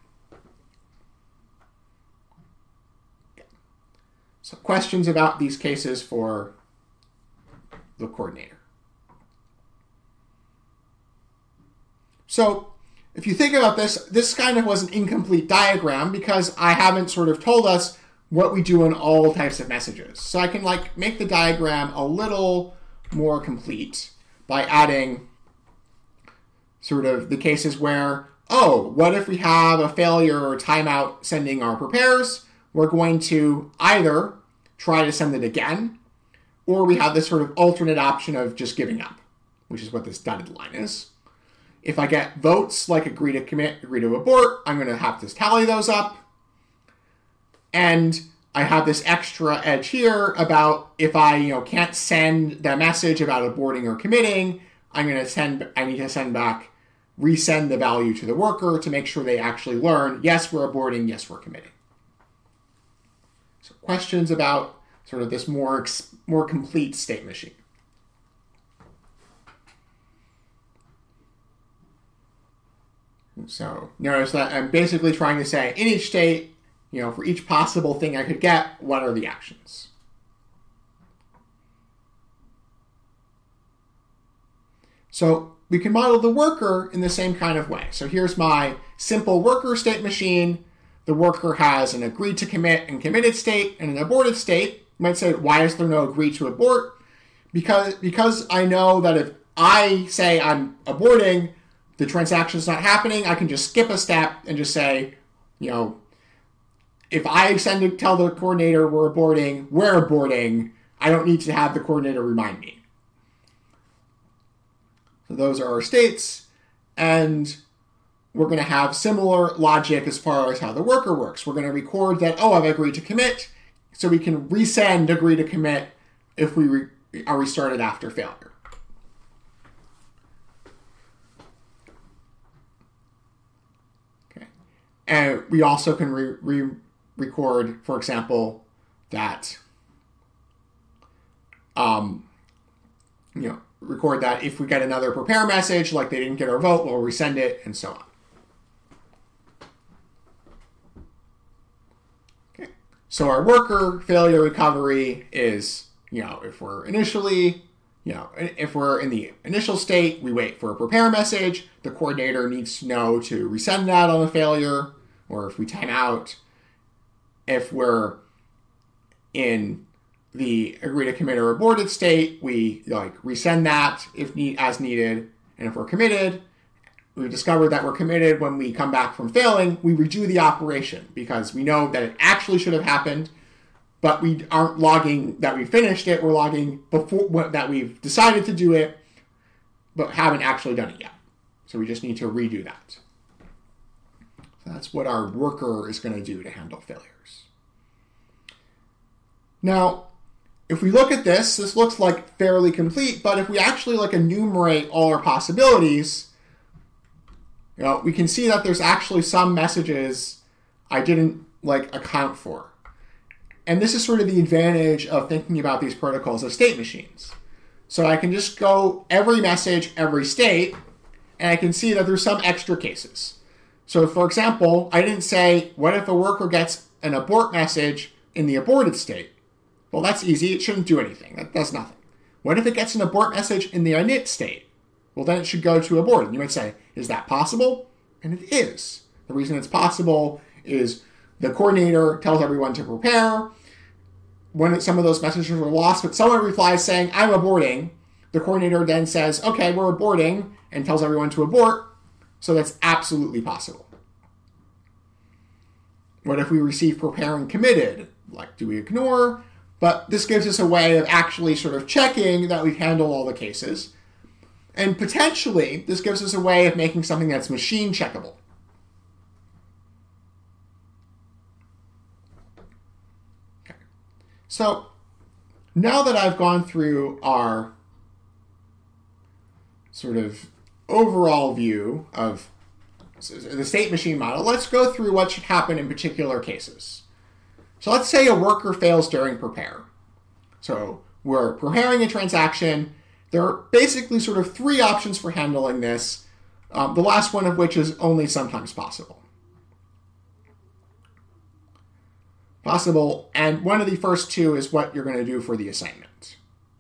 So questions about these cases for the coordinator. So if you think about this, this kind of was an incomplete diagram because I haven't sort of told us what we do in all types of messages. So I can make the diagram a little more complete by adding sort of the cases where, what if we have a failure or timeout sending our prepares? We're going to either try to send it again, or we have this sort of alternate option of just giving up, which is what this dotted line is. If I get votes like agree to commit, agree to abort, I'm going to have to tally those up. And I have this extra edge here about if I can't send that message about aborting or committing, I need to send back, resend the value to the worker to make sure they actually learn, yes, we're aborting, yes, we're committing. So questions about sort of this more complete state machine. So notice that I'm basically trying to say in each state, for each possible thing I could get, what are the actions? So we can model the worker in the same kind of way. So here's my simple worker state machine. The worker has an agreed to commit and committed state and an aborted state. You might say, why is there no agreed to abort? Because I know that if I say I'm aborting, the transaction's not happening, I can just skip a step and just say, if I tell the coordinator we're aborting, I don't need to have the coordinator remind me. So those are our states, and we're going to have similar logic as far as how the worker works. We're going to record that, I've agreed to commit, so we can resend agree to commit if we are restarted after failure. Okay. And we also can record, for example, that record that if we get another prepare message, like they didn't get our vote, we'll resend it, and so on. Okay. So our worker failure recovery is, if we're in the initial state, we wait for a prepare message. The coordinator needs to know to resend that on a failure, or if we time out. If we're in the agree to commit or aborted state, we resend that as needed. And if we're committed, we discovered that we're committed when we come back from failing, we redo the operation because we know that it actually should have happened, but we aren't logging that we finished it. We're logging before that we've decided to do it, but haven't actually done it yet. So we just need to redo that. So that's what our worker is going to do to handle failures. Now, if we look at this looks like fairly complete, but if we actually enumerate all our possibilities, we can see that there's actually some messages I didn't account for. And this is sort of the advantage of thinking about these protocols as state machines. So I can just go every message, every state, and I can see that there's some extra cases. So for example, I didn't say, what if a worker gets an abort message in the aborted state? Well, that's easy. It shouldn't do anything. That does nothing. What if it gets an abort message in the init state? Well, then it should go to abort. And you might say, is that possible? And it is. The reason it's possible is the coordinator tells everyone to prepare. When some of those messages are lost, but someone replies saying, I'm aborting, the coordinator then says, okay, we're aborting, and tells everyone to abort. So that's absolutely possible. What if we receive prepare and committed? Do we ignore? But this gives us a way of actually sort of checking that we've handled all the cases. And potentially, this gives us a way of making something that's machine checkable. Okay. So now that I've gone through our sort of overall view of the state machine model, let's go through what should happen in particular cases. So let's say a worker fails during prepare. So we're preparing a transaction. There are basically sort of three options for handling this. The last one of which is only sometimes possible. And one of the first two is what you're going to do for the assignment.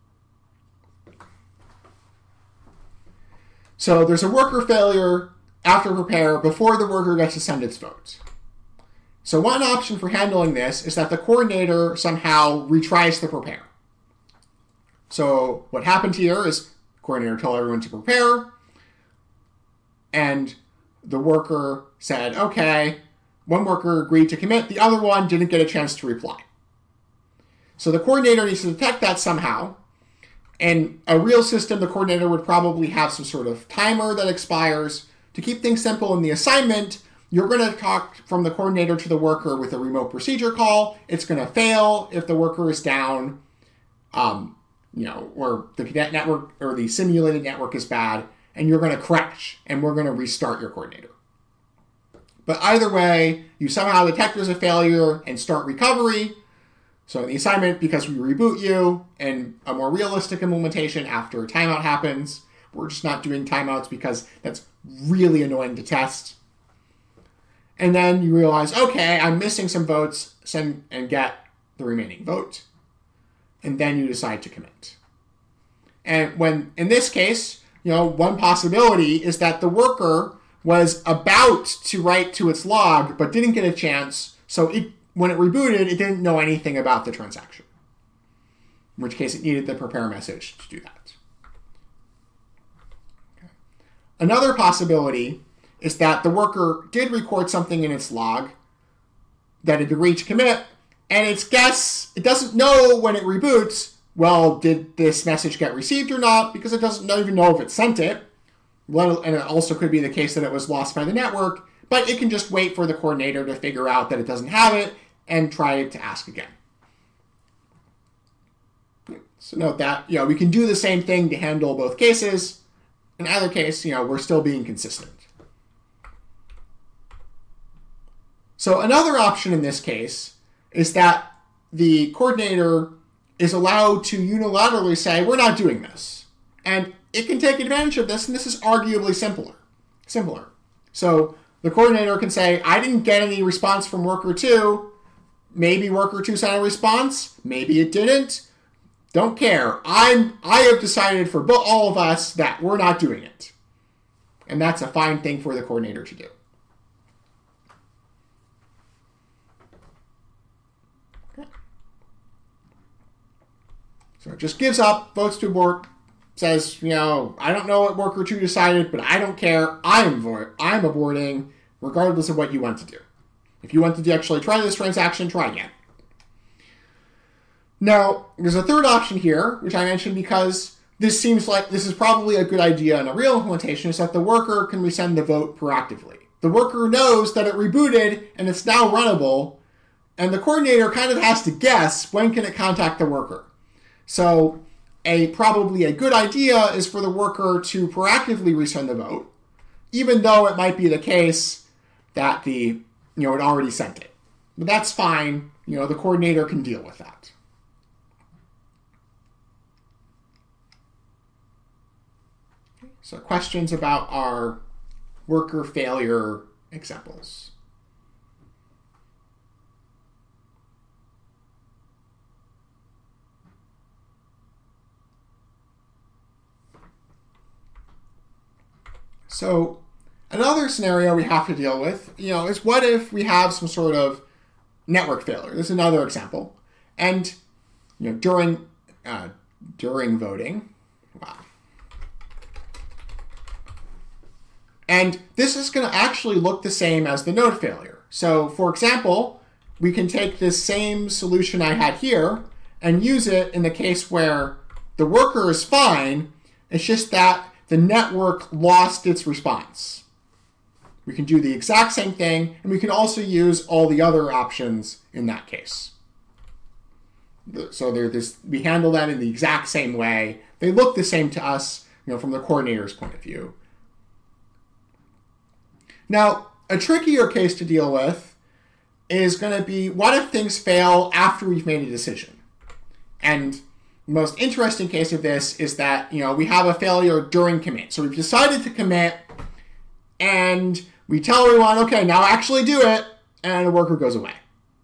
So there's a worker failure after prepare before the worker gets to send its vote. So one option for handling this is that the coordinator somehow retries the prepare. So what happened here is the coordinator told everyone to prepare, and the worker said, okay, one worker agreed to commit, the other one didn't get a chance to reply. So the coordinator needs to detect that somehow. In a real system, the coordinator would probably have some sort of timer that expires. To keep things simple in the assignment, you're going to talk from the coordinator to the worker with a remote procedure call. It's going to fail if the worker is down, or the cadet network or the simulated network is bad, and you're going to crash, and we're going to restart your coordinator. But either way, you somehow detect there's a failure and start recovery. So in the assignment, because we reboot you, and a more realistic implementation after a timeout happens, we're just not doing timeouts because that's really annoying to test. And then you realize, okay, I'm missing some votes, send and get the remaining vote. And then you decide to commit. And when, in this case, one possibility is that the worker was about to write to its log, but didn't get a chance. So when it rebooted, it didn't know anything about the transaction. In which case, it needed the prepare message to do that. Okay. Another possibility is that the worker did record something in its log that it agreed to commit, and its guess, it doesn't know when it reboots, well, did this message get received or not, because it doesn't even know if it sent it. And it also could be the case that it was lost by the network, but it can just wait for the coordinator to figure out that it doesn't have it and try to ask again. So note that, we can do the same thing to handle both cases. In either case, we're still being consistent. So another option in this case is that the coordinator is allowed to unilaterally say, we're not doing this. And it can take advantage of this, and this is arguably simpler. So the coordinator can say, I didn't get any response from worker 2. Maybe worker 2 sent a response. Maybe it didn't. Don't care. I have decided for all of us that we're not doing it. And that's a fine thing for the coordinator to do. Okay. So it just gives up, votes to abort, says, I don't know what worker 2 decided, but I don't care. I'm aborting, regardless of what you want to do. If you want to actually try this transaction, try again. Now, there's a third option here, which I mentioned because this seems like this is probably a good idea in a real implementation, is that the worker can resend the vote proactively. The worker knows that it rebooted and it's now runnable, and the coordinator kind of has to guess when can it contact the worker. So probably a good idea is for the worker to proactively resend the vote, even though it might be the case that it already sent it. But that's fine. The coordinator can deal with that. So questions about our worker failure examples. So another scenario we have to deal with, is what if we have some sort of network failure? This is another example. And, during voting, wow. And this is going to actually look the same as the node failure. So, for example, we can take this same solution I had here and use it in the case where the worker is fine. It's just that the network lost its response. We can do the exact same thing, and we can also use all the other options in that case. So we handle that in the exact same way. They look the same to us, from the coordinator's point of view. Now, a trickier case to deal with is going to be, what if things fail after we've made a decision? And the most interesting case of this is that, we have a failure during commit. So we've decided to commit, and we tell everyone, okay, now actually do it, and the worker goes away.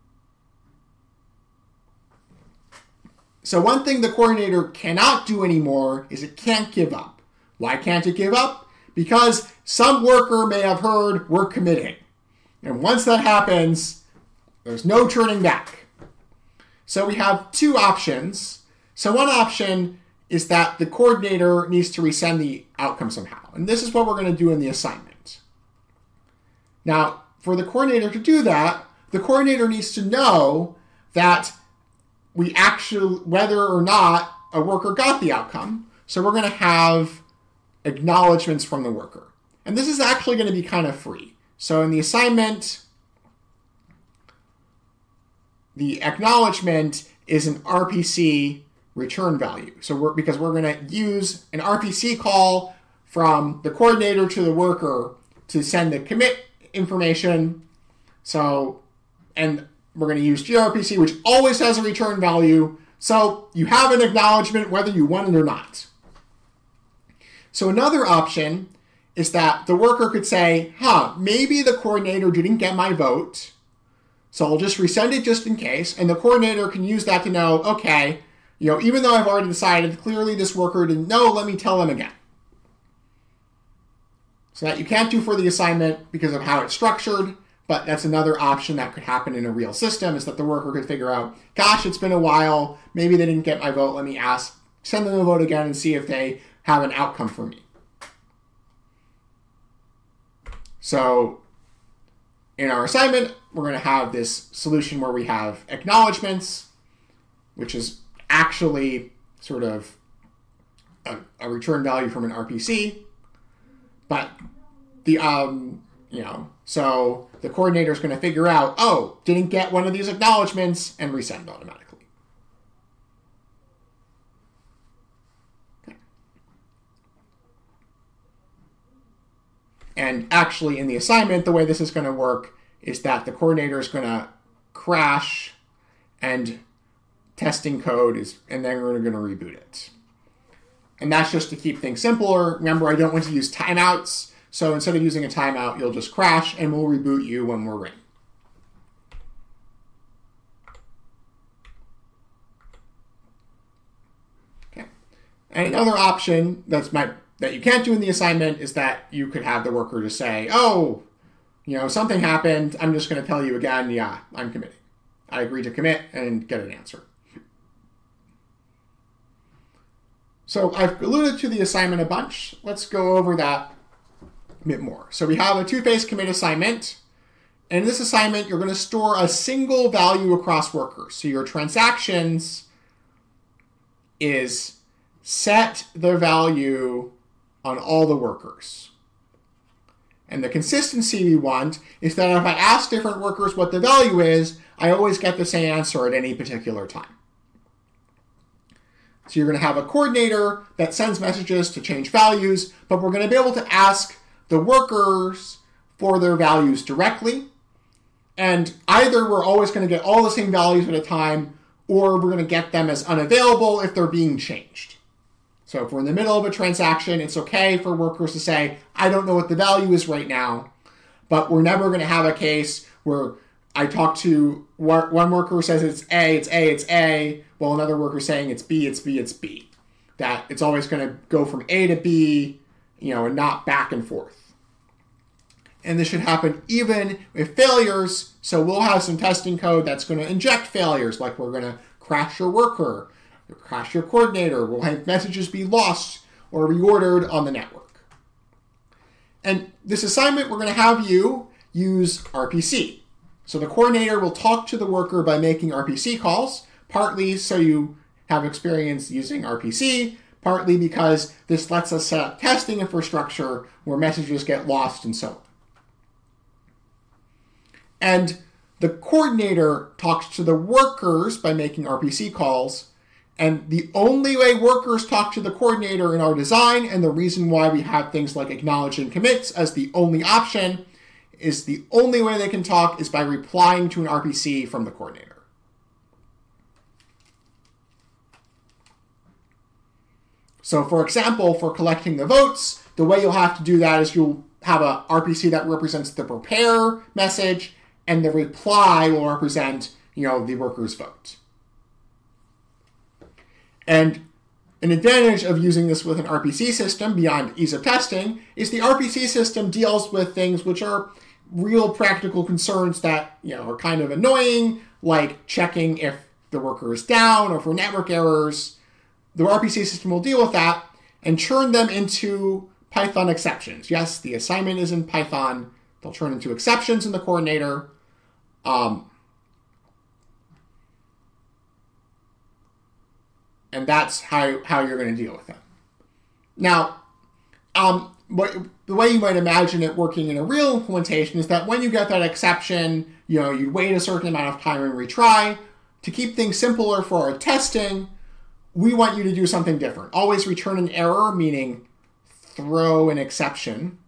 So one thing the coordinator cannot do anymore is it can't give up. Why can't it give up? Because some worker may have heard we're committing. And once that happens, there's no turning back. So we have two options. So one option is that the coordinator needs to resend the outcome somehow. And this is what we're going to do in the assignment. Now, for the coordinator to do that, the coordinator needs to know that we actually, whether or not a worker got the outcome. So we're going to have acknowledgments from the worker. And this is actually going to be kind of free. So in the assignment, the acknowledgement is an RPC return value. So because we're going to use an RPC call from the coordinator to the worker to send the commit information. So, and we're going to use gRPC, which always has a return value. So you have an acknowledgement whether you want it or not. So another option is that the worker could say, maybe the coordinator didn't get my vote, so I'll just resend it just in case. And the coordinator can use that to know, okay, even though I've already decided, clearly this worker didn't know, let me tell them again. So that you can't do for the assignment because of how it's structured, but that's another option that could happen in a real system, is that the worker could figure out, gosh, it's been a while, maybe they didn't get my vote, let me send them the vote again and see if they have an outcome for me. So in our assignment, we're going to have this solution where we have acknowledgments, which is actually sort of a return value from an RPC. But so the coordinator is going to figure out, didn't get one of these acknowledgments, and resend automatically. Okay. And actually in the assignment, the way this is going to work is that the coordinator is going to crash and testing code and then we're going to reboot it. And that's just to keep things simpler. Remember, I don't want to use timeouts. So instead of using a timeout, you'll just crash and we'll reboot you when we're ready. Okay. And another option that you can't do in the assignment is that you could have the worker just say, something happened. I'm just going to tell you again, I'm committing. I agree to commit and get an answer. So I've alluded to the assignment a bunch. Let's go over that a bit more. So we have a two-phase commit assignment. And in this assignment, you're going to store a single value across workers. So your transactions is set the value on all the workers. And the consistency we want is that if I ask different workers what the value is, I always get the same answer at any particular time. So you're going to have a coordinator that sends messages to change values, but we're going to be able to ask the workers for their values directly. And either we're always going to get all the same values at a time, or we're going to get them as unavailable if they're being changed. So if we're in the middle of a transaction, it's okay for workers to say, I don't know what the value is right now, but we're never going to have a case where I talk to one worker who says it's A, it's A, it's A, while another worker saying it's B, it's B, it's B. That it's always going to go from A to B, and not back and forth. And this should happen even with failures. So we'll have some testing code that's going to inject failures, like we're going to crash your worker, or crash your coordinator. We'll have messages be lost or reordered on the network. And this assignment, we're going to have you use RPC. So the coordinator will talk to the worker by making RPC calls, partly so you have experience using RPC, partly because this lets us set up testing infrastructure where messages get lost and so on. And the coordinator talks to the workers by making RPC calls, and the only way workers talk to the coordinator in our design, and the reason why we have things like acknowledging commits as the only option, is the only way they can talk is by replying to an RPC from the coordinator. So for example, for collecting the votes, the way you'll have to do that is you'll have a RPC that represents the prepare message, and the reply will represent, the worker's vote. And an advantage of using this with an RPC system, beyond ease of testing, is the RPC system deals with things which are real practical concerns that, are kind of annoying, like checking if the worker is down or for network errors. The RPC system will deal with that and turn them into Python exceptions. Yes, the assignment is in Python. They'll turn into exceptions in the coordinator. And that's how you're going to deal with them. Now, the way you might imagine it working in a real implementation is that when you get that exception, you wait a certain amount of time and retry. To keep things simpler for our testing, we want you to do something different. Always return an error, meaning throw an exception.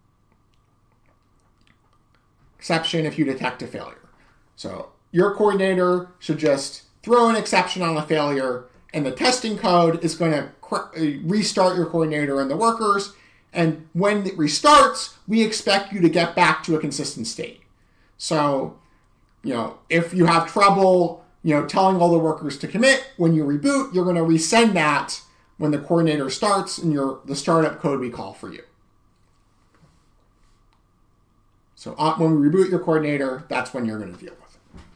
Exception if you detect a failure. So your coordinator should just throw an exception on a failure, and the testing code is going to restart your coordinator and the workers. And when it restarts, we expect you to get back to a consistent state. So, if you have trouble, telling all the workers to commit, when you reboot, you're going to resend that when the coordinator starts in the startup code we call for you. So when we reboot your coordinator, that's when you're going to deal with it.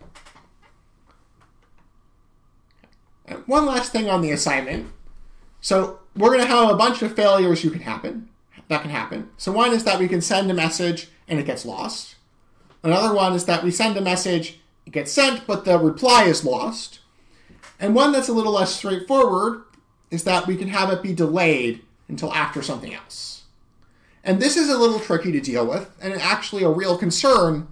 And one last thing on the assignment. So we're going to have a bunch of failures that can happen. So one is that we can send a message and it gets lost. Another one is that we send a message, it gets sent, but the reply is lost. And one that's a little less straightforward is that we can have it be delayed until after something else. And this is a little tricky to deal with, and actually a real concern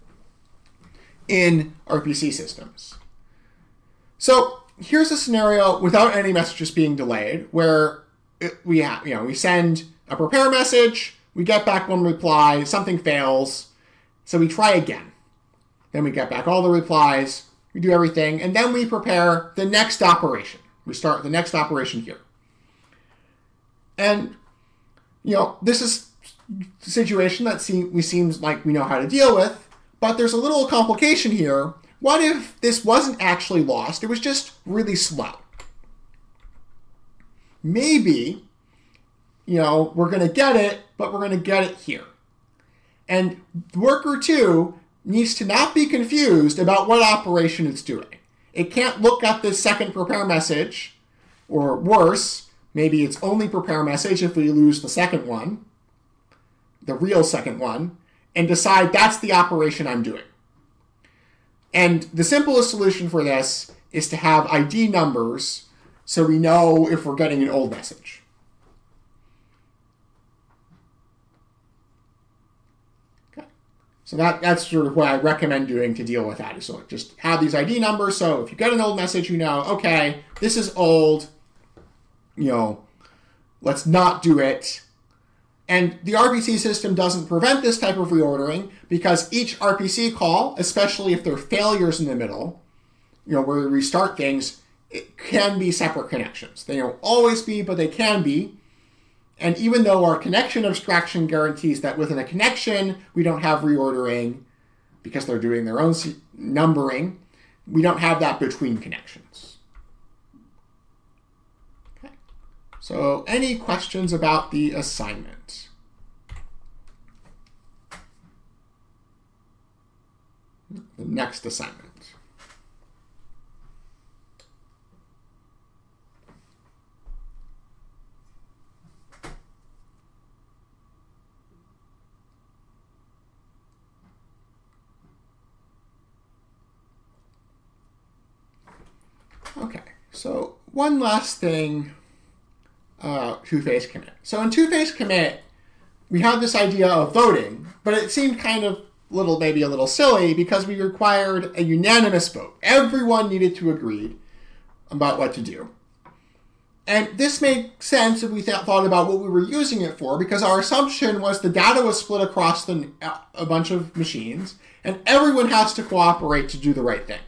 in RPC systems. So here's a scenario without any messages being delayed, where we send a prepare message, we get back one reply, something fails, so we try again. Then we get back all the replies, we do everything, and then we prepare the next operation. We start the next operation here. And, this is a situation that seems like we know how to deal with, but there's a little complication here. What if this wasn't actually lost? It was just really slow. Maybe, we're going to get it, but we're going to get it here. And worker 2 needs to not be confused about what operation it's doing. It can't look at this second prepare message, or worse, maybe it's only prepare message if we lose the second one, the real second one, and decide that's the operation I'm doing. And the simplest solution for this is to have ID numbers so we know if we're getting an old message. Okay. So that's sort of what I recommend doing to deal with that. Is so just have these ID numbers, so if you get an old message, okay, this is old, let's not do it. And the RPC system doesn't prevent this type of reordering because each RPC call, especially if there are failures in the middle, where we restart things, it can be separate connections. They don't always be, but they can be. And even though our connection abstraction guarantees that within a connection, we don't have reordering because they're doing their own numbering, we don't have that between connections. Okay. So any questions about the assignment? The next assignment. Okay, so one last thing, two-phase commit. So in two-phase commit, we had this idea of voting, but it seemed kind of maybe a little silly because we required a unanimous vote. Everyone needed to agree about what to do. And this made sense if we thought about what we were using it for, because our assumption was the data was split across a bunch of machines, and everyone has to cooperate to do the right thing.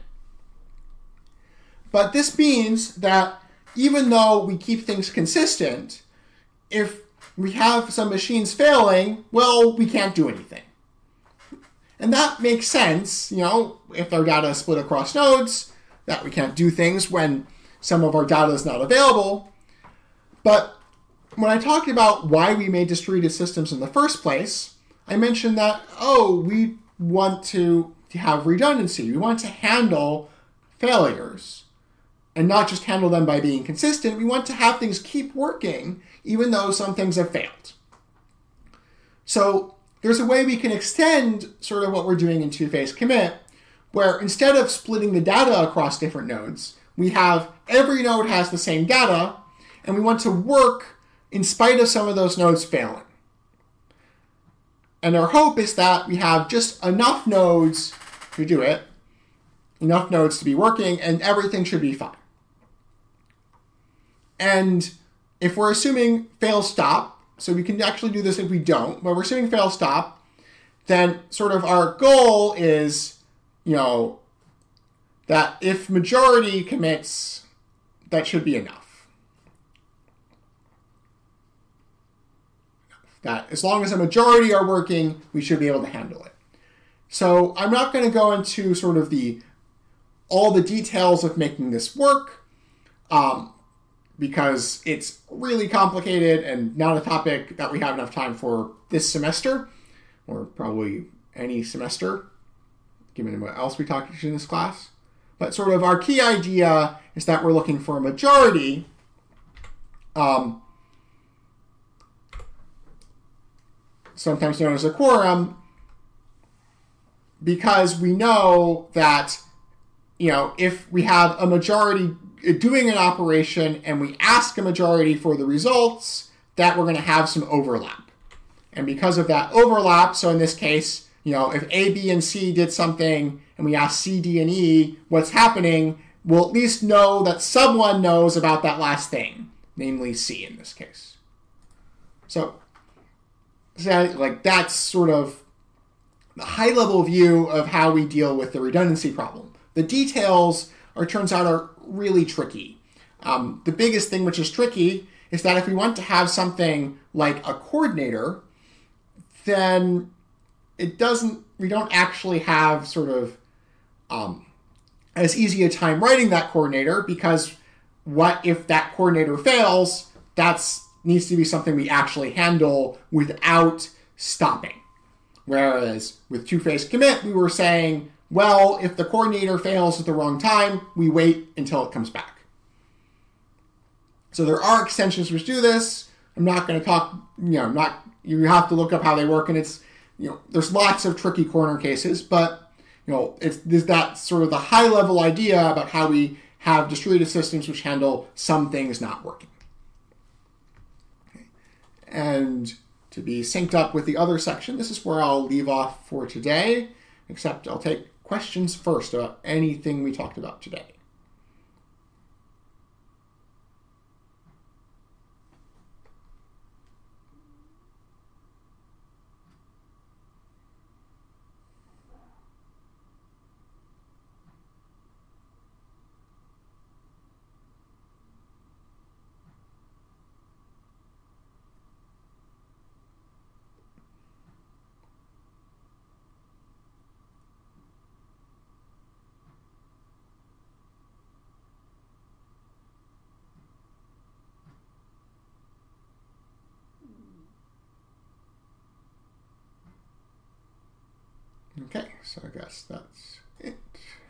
But this means that even though we keep things consistent, if we have some machines failing, well, we can't do anything. And that makes sense, if our data is split across nodes, that we can't do things when some of our data is not available. But when I talked about why we made distributed systems in the first place, I mentioned that, we want to have redundancy. We want to handle failures and not just handle them by being consistent. We want to have things keep working even though some things have failed. So there's a way we can extend sort of what we're doing in two-phase commit, where instead of splitting the data across different nodes, we have every node has the same data, and we want to work in spite of some of those nodes failing. And our hope is that we have just enough nodes to do it, enough nodes to be working, and everything should be fine. And if we're assuming fail stop, so we can actually do this if we don't, but we're assuming fail stop, then sort of our goal is, that if majority commits, that should be enough. That as long as a majority are working, we should be able to handle it. So I'm not going to go into sort of all the details of making this work, because it's really complicated and not a topic that we have enough time for this semester, or probably any semester, given what else we talked in this class. But sort of our key idea is that we're looking for a majority, sometimes known as a quorum, because we know that, if we have a majority doing an operation and we ask a majority for the results, that we're going to have some overlap. And because of that overlap, so in this case, if A, B, and C did something and we ask C, D, and E what's happening, we'll at least know that someone knows about that last thing, namely C in this case. So that's sort of the high-level view of how we deal with the redundancy problem. The details, turns out, are really tricky. The biggest thing which is tricky is that if we want to have something like a coordinator, then we don't actually have sort of as easy a time writing that coordinator, because what if that coordinator fails? That needs to be something we actually handle without stopping. Whereas with two-phase commit, we were saying, well, if the coordinator fails at the wrong time, we wait until it comes back. So there are extensions which do this. I'm not going to talk, you have to look up how they work, and it's, there's lots of tricky corner cases, but, there's that sort of the high-level idea about how we have distributed systems which handle some things not working. Okay. And to be synced up with the other section, this is where I'll leave off for today, except I'll take questions first about anything we talked about today. Okay, so I guess that's it.